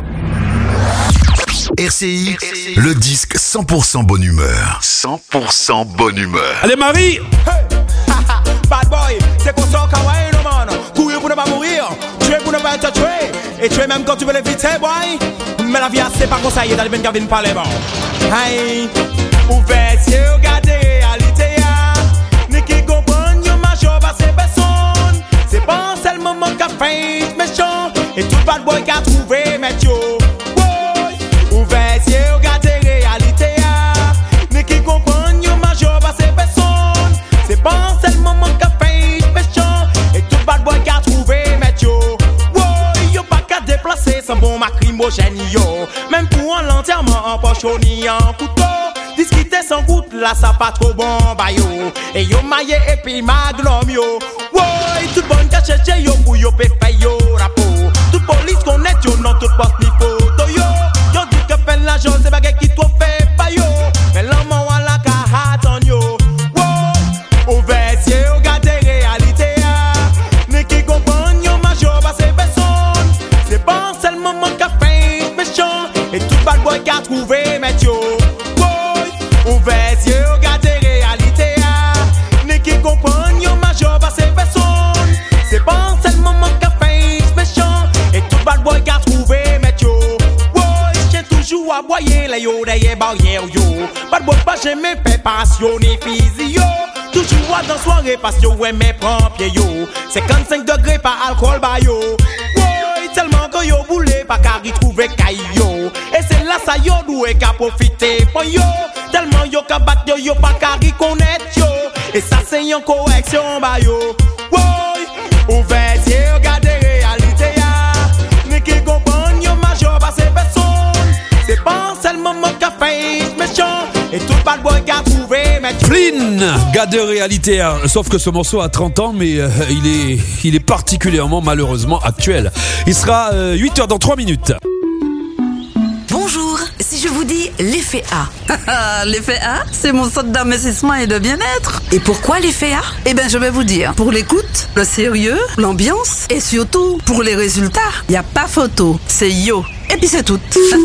R C I, le disque cent pour cent bonne humeur. cent pour cent bonne humeur. Allez Marie! Bad boy, c'est qu'on sort kawaii no man. Courir pour ne pas mourir, tuer pour ne pas être tué. Et tuer même quand tu veux l'éviter, boy. Mais la vie c'est pas conseillé dans les ben Gavin Parlement. Hey, ouvert, c'est regarder réalité. Ni qui comprenne, yo major va ces personnes. C'est pas seulement mon café méchant. Et tout bad boy qui a trouvé, mais yo. Ouvert, c'est regarder réalité. Ni qui comprenne, yo major va ces personnes. C'est pas seulement mon café méchant. Et tout bad boy qui a trouvé, mais yo. Wow, yo pas qu'à déplacer sans bon macrimogène, yo. Même pour un l'enterrement en pochon ni en couteau. Discuter sans goutte, là ça pas trop bon, bah yo. Et yo maillé et puis maglom, yo. Wow, tout bon cachette, yo, pour yo péfé, yo, rapo. Toute police connaît, yo, non, toute poste ni photo, yo. Yo dit que fait l'argent, c'est baguette qui trop fait, pas yo. Mais l'homme en la carte, yo. Ouvert, c'est regarder réalité. Ni qui comprenne, yo, major, bah c'est personne. C'est pas seulement mon café méchant. Et tout bad boy qui a trouvé, mais yo. Ouvert, c'est regarder réalité. Ni qui comprenne, yo, major, bah c'est personne. C'est pas seulement mon café méchant. Et tout bad boy qui a trouvé, mais yo. J'ai toujours à boyer, les yo, derrière barrière, yo. Bad boy pas jamais fait passion ni physio. Toujours à dans soirée parce que ouais mes prends pied yo. cinquante-cinq degrés par alcool ba yo. Woy, tellement que yo boulé pas qu'à retrouver caille yo. Et c'est là ça yo doué qu'à profiter pour yo. Tellement yo qu'à battre yo yo pas qu'à reconnaître yo. Et ça c'est une correction ba yo. Woy, ouvert c'est regarder réalité ya. Ni qui comprenne yo major pas c'est personne. C'est pas seulement mon café méchant. Et tout bad boy qu'a trouvé, mais Flynn, gars de réalité, hein. Sauf que ce morceau a trente ans, mais euh, il est, il est particulièrement malheureusement actuel. Il sera euh, huit heures dans trois minutes. Bonjour, si je vous dis l'effet A. L'effet A, c'est mon centre d'investissement et de bien-être. Et pourquoi l'effet A? Eh bien, je vais vous dire. Pour l'écoute, le sérieux, l'ambiance et surtout pour les résultats. Il n'y a pas photo, c'est yo. Et puis c'est tout.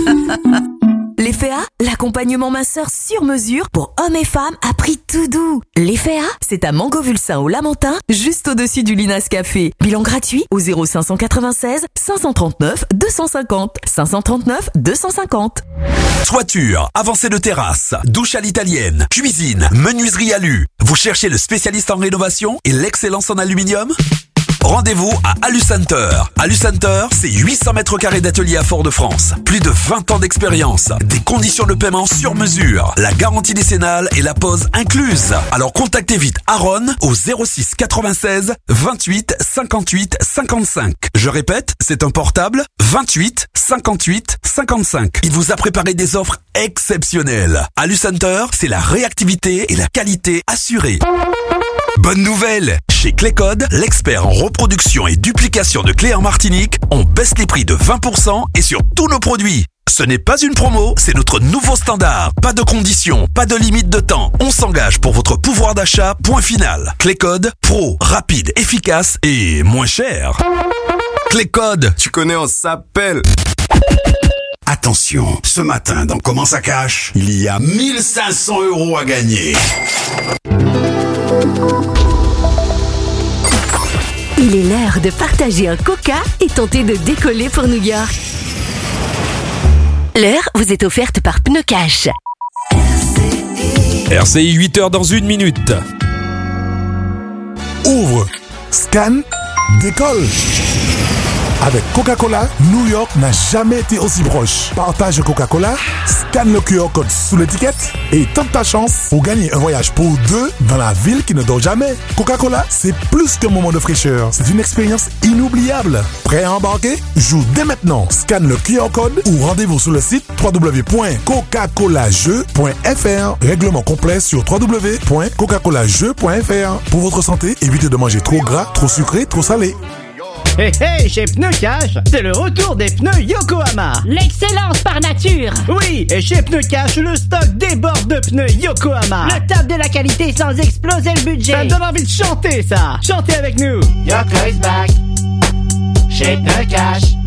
L'Effet A, l'accompagnement minceur sur mesure pour hommes et femmes à prix tout doux. L'Effet A, c'est à Mangovulsin au Lamentin, juste au-dessus du Linas Café. Bilan gratuit au zéro cinq cent quatre-vingt-seize cinq cent trente-neuf deux cent cinquante. cinq cent trente-neuf deux cent cinquante. Toiture, avancée de terrasse, douche à l'italienne, cuisine, menuiserie alu. Vous cherchez le spécialiste en rénovation et l'excellence en aluminium ? Rendez-vous à Alucenter. Alucenter, c'est huit cents mètres carrés d'atelier à Fort-de-France. Plus de vingt ans d'expérience. Des conditions de paiement sur mesure. La garantie décennale et la pose incluse. Alors contactez vite Aaron au zéro six quatre-vingt-seize vingt-huit cinquante-huit cinquante-cinq. Je répète, c'est un portable vingt-huit cinquante-huit cinquante-cinq. Il vous a préparé des offres exceptionnelles. Alucenter, c'est la réactivité et la qualité assurée. Bonne nouvelle! Chez Clécode, l'expert en reproduction et duplication de clés en Martinique, on baisse les prix de vingt pour cent et sur tous nos produits. Ce n'est pas une promo, c'est notre nouveau standard. Pas de conditions, pas de limite de temps. On s'engage pour votre pouvoir d'achat, point final. Clécode, pro, rapide, efficace et moins cher. Clécode, tu connais, on s'appelle. Attention, ce matin dans Comment ça cache, il y a mille cinq cents euros à gagner. Il est l'heure de partager un coca et tenter de décoller pour New York. L'heure vous est offerte par Pneu Cash. R C I, huit heures dans une minute. Ouvre, scanne, décolle. Avec Coca-Cola, New York n'a jamais été aussi proche. Partage Coca-Cola, scanne le Q R code sous l'étiquette et tente ta chance pour gagner un voyage pour deux dans la ville qui ne dort jamais. Coca-Cola, c'est plus qu'un moment de fraîcheur. C'est une expérience inoubliable. Prêt à embarquer? Joue dès maintenant. Scanne le Q R code ou rendez-vous sur le site w w w point coca cola jeux point f r. Règlement complet sur w w w point coca cola jeux point f r. Pour votre santé, évitez de manger trop gras, trop sucré, trop salé. Hey hey, chez Pneu Cash, c'est le retour des pneus Yokohama. L'excellence par nature. Oui, et chez Pneu Cash, le stock déborde de pneus Yokohama. Le top de la qualité sans exploser le budget. Ça me donne envie de chanter ça. Chantez avec nous. Yoko is back. Chez Pneu Cash.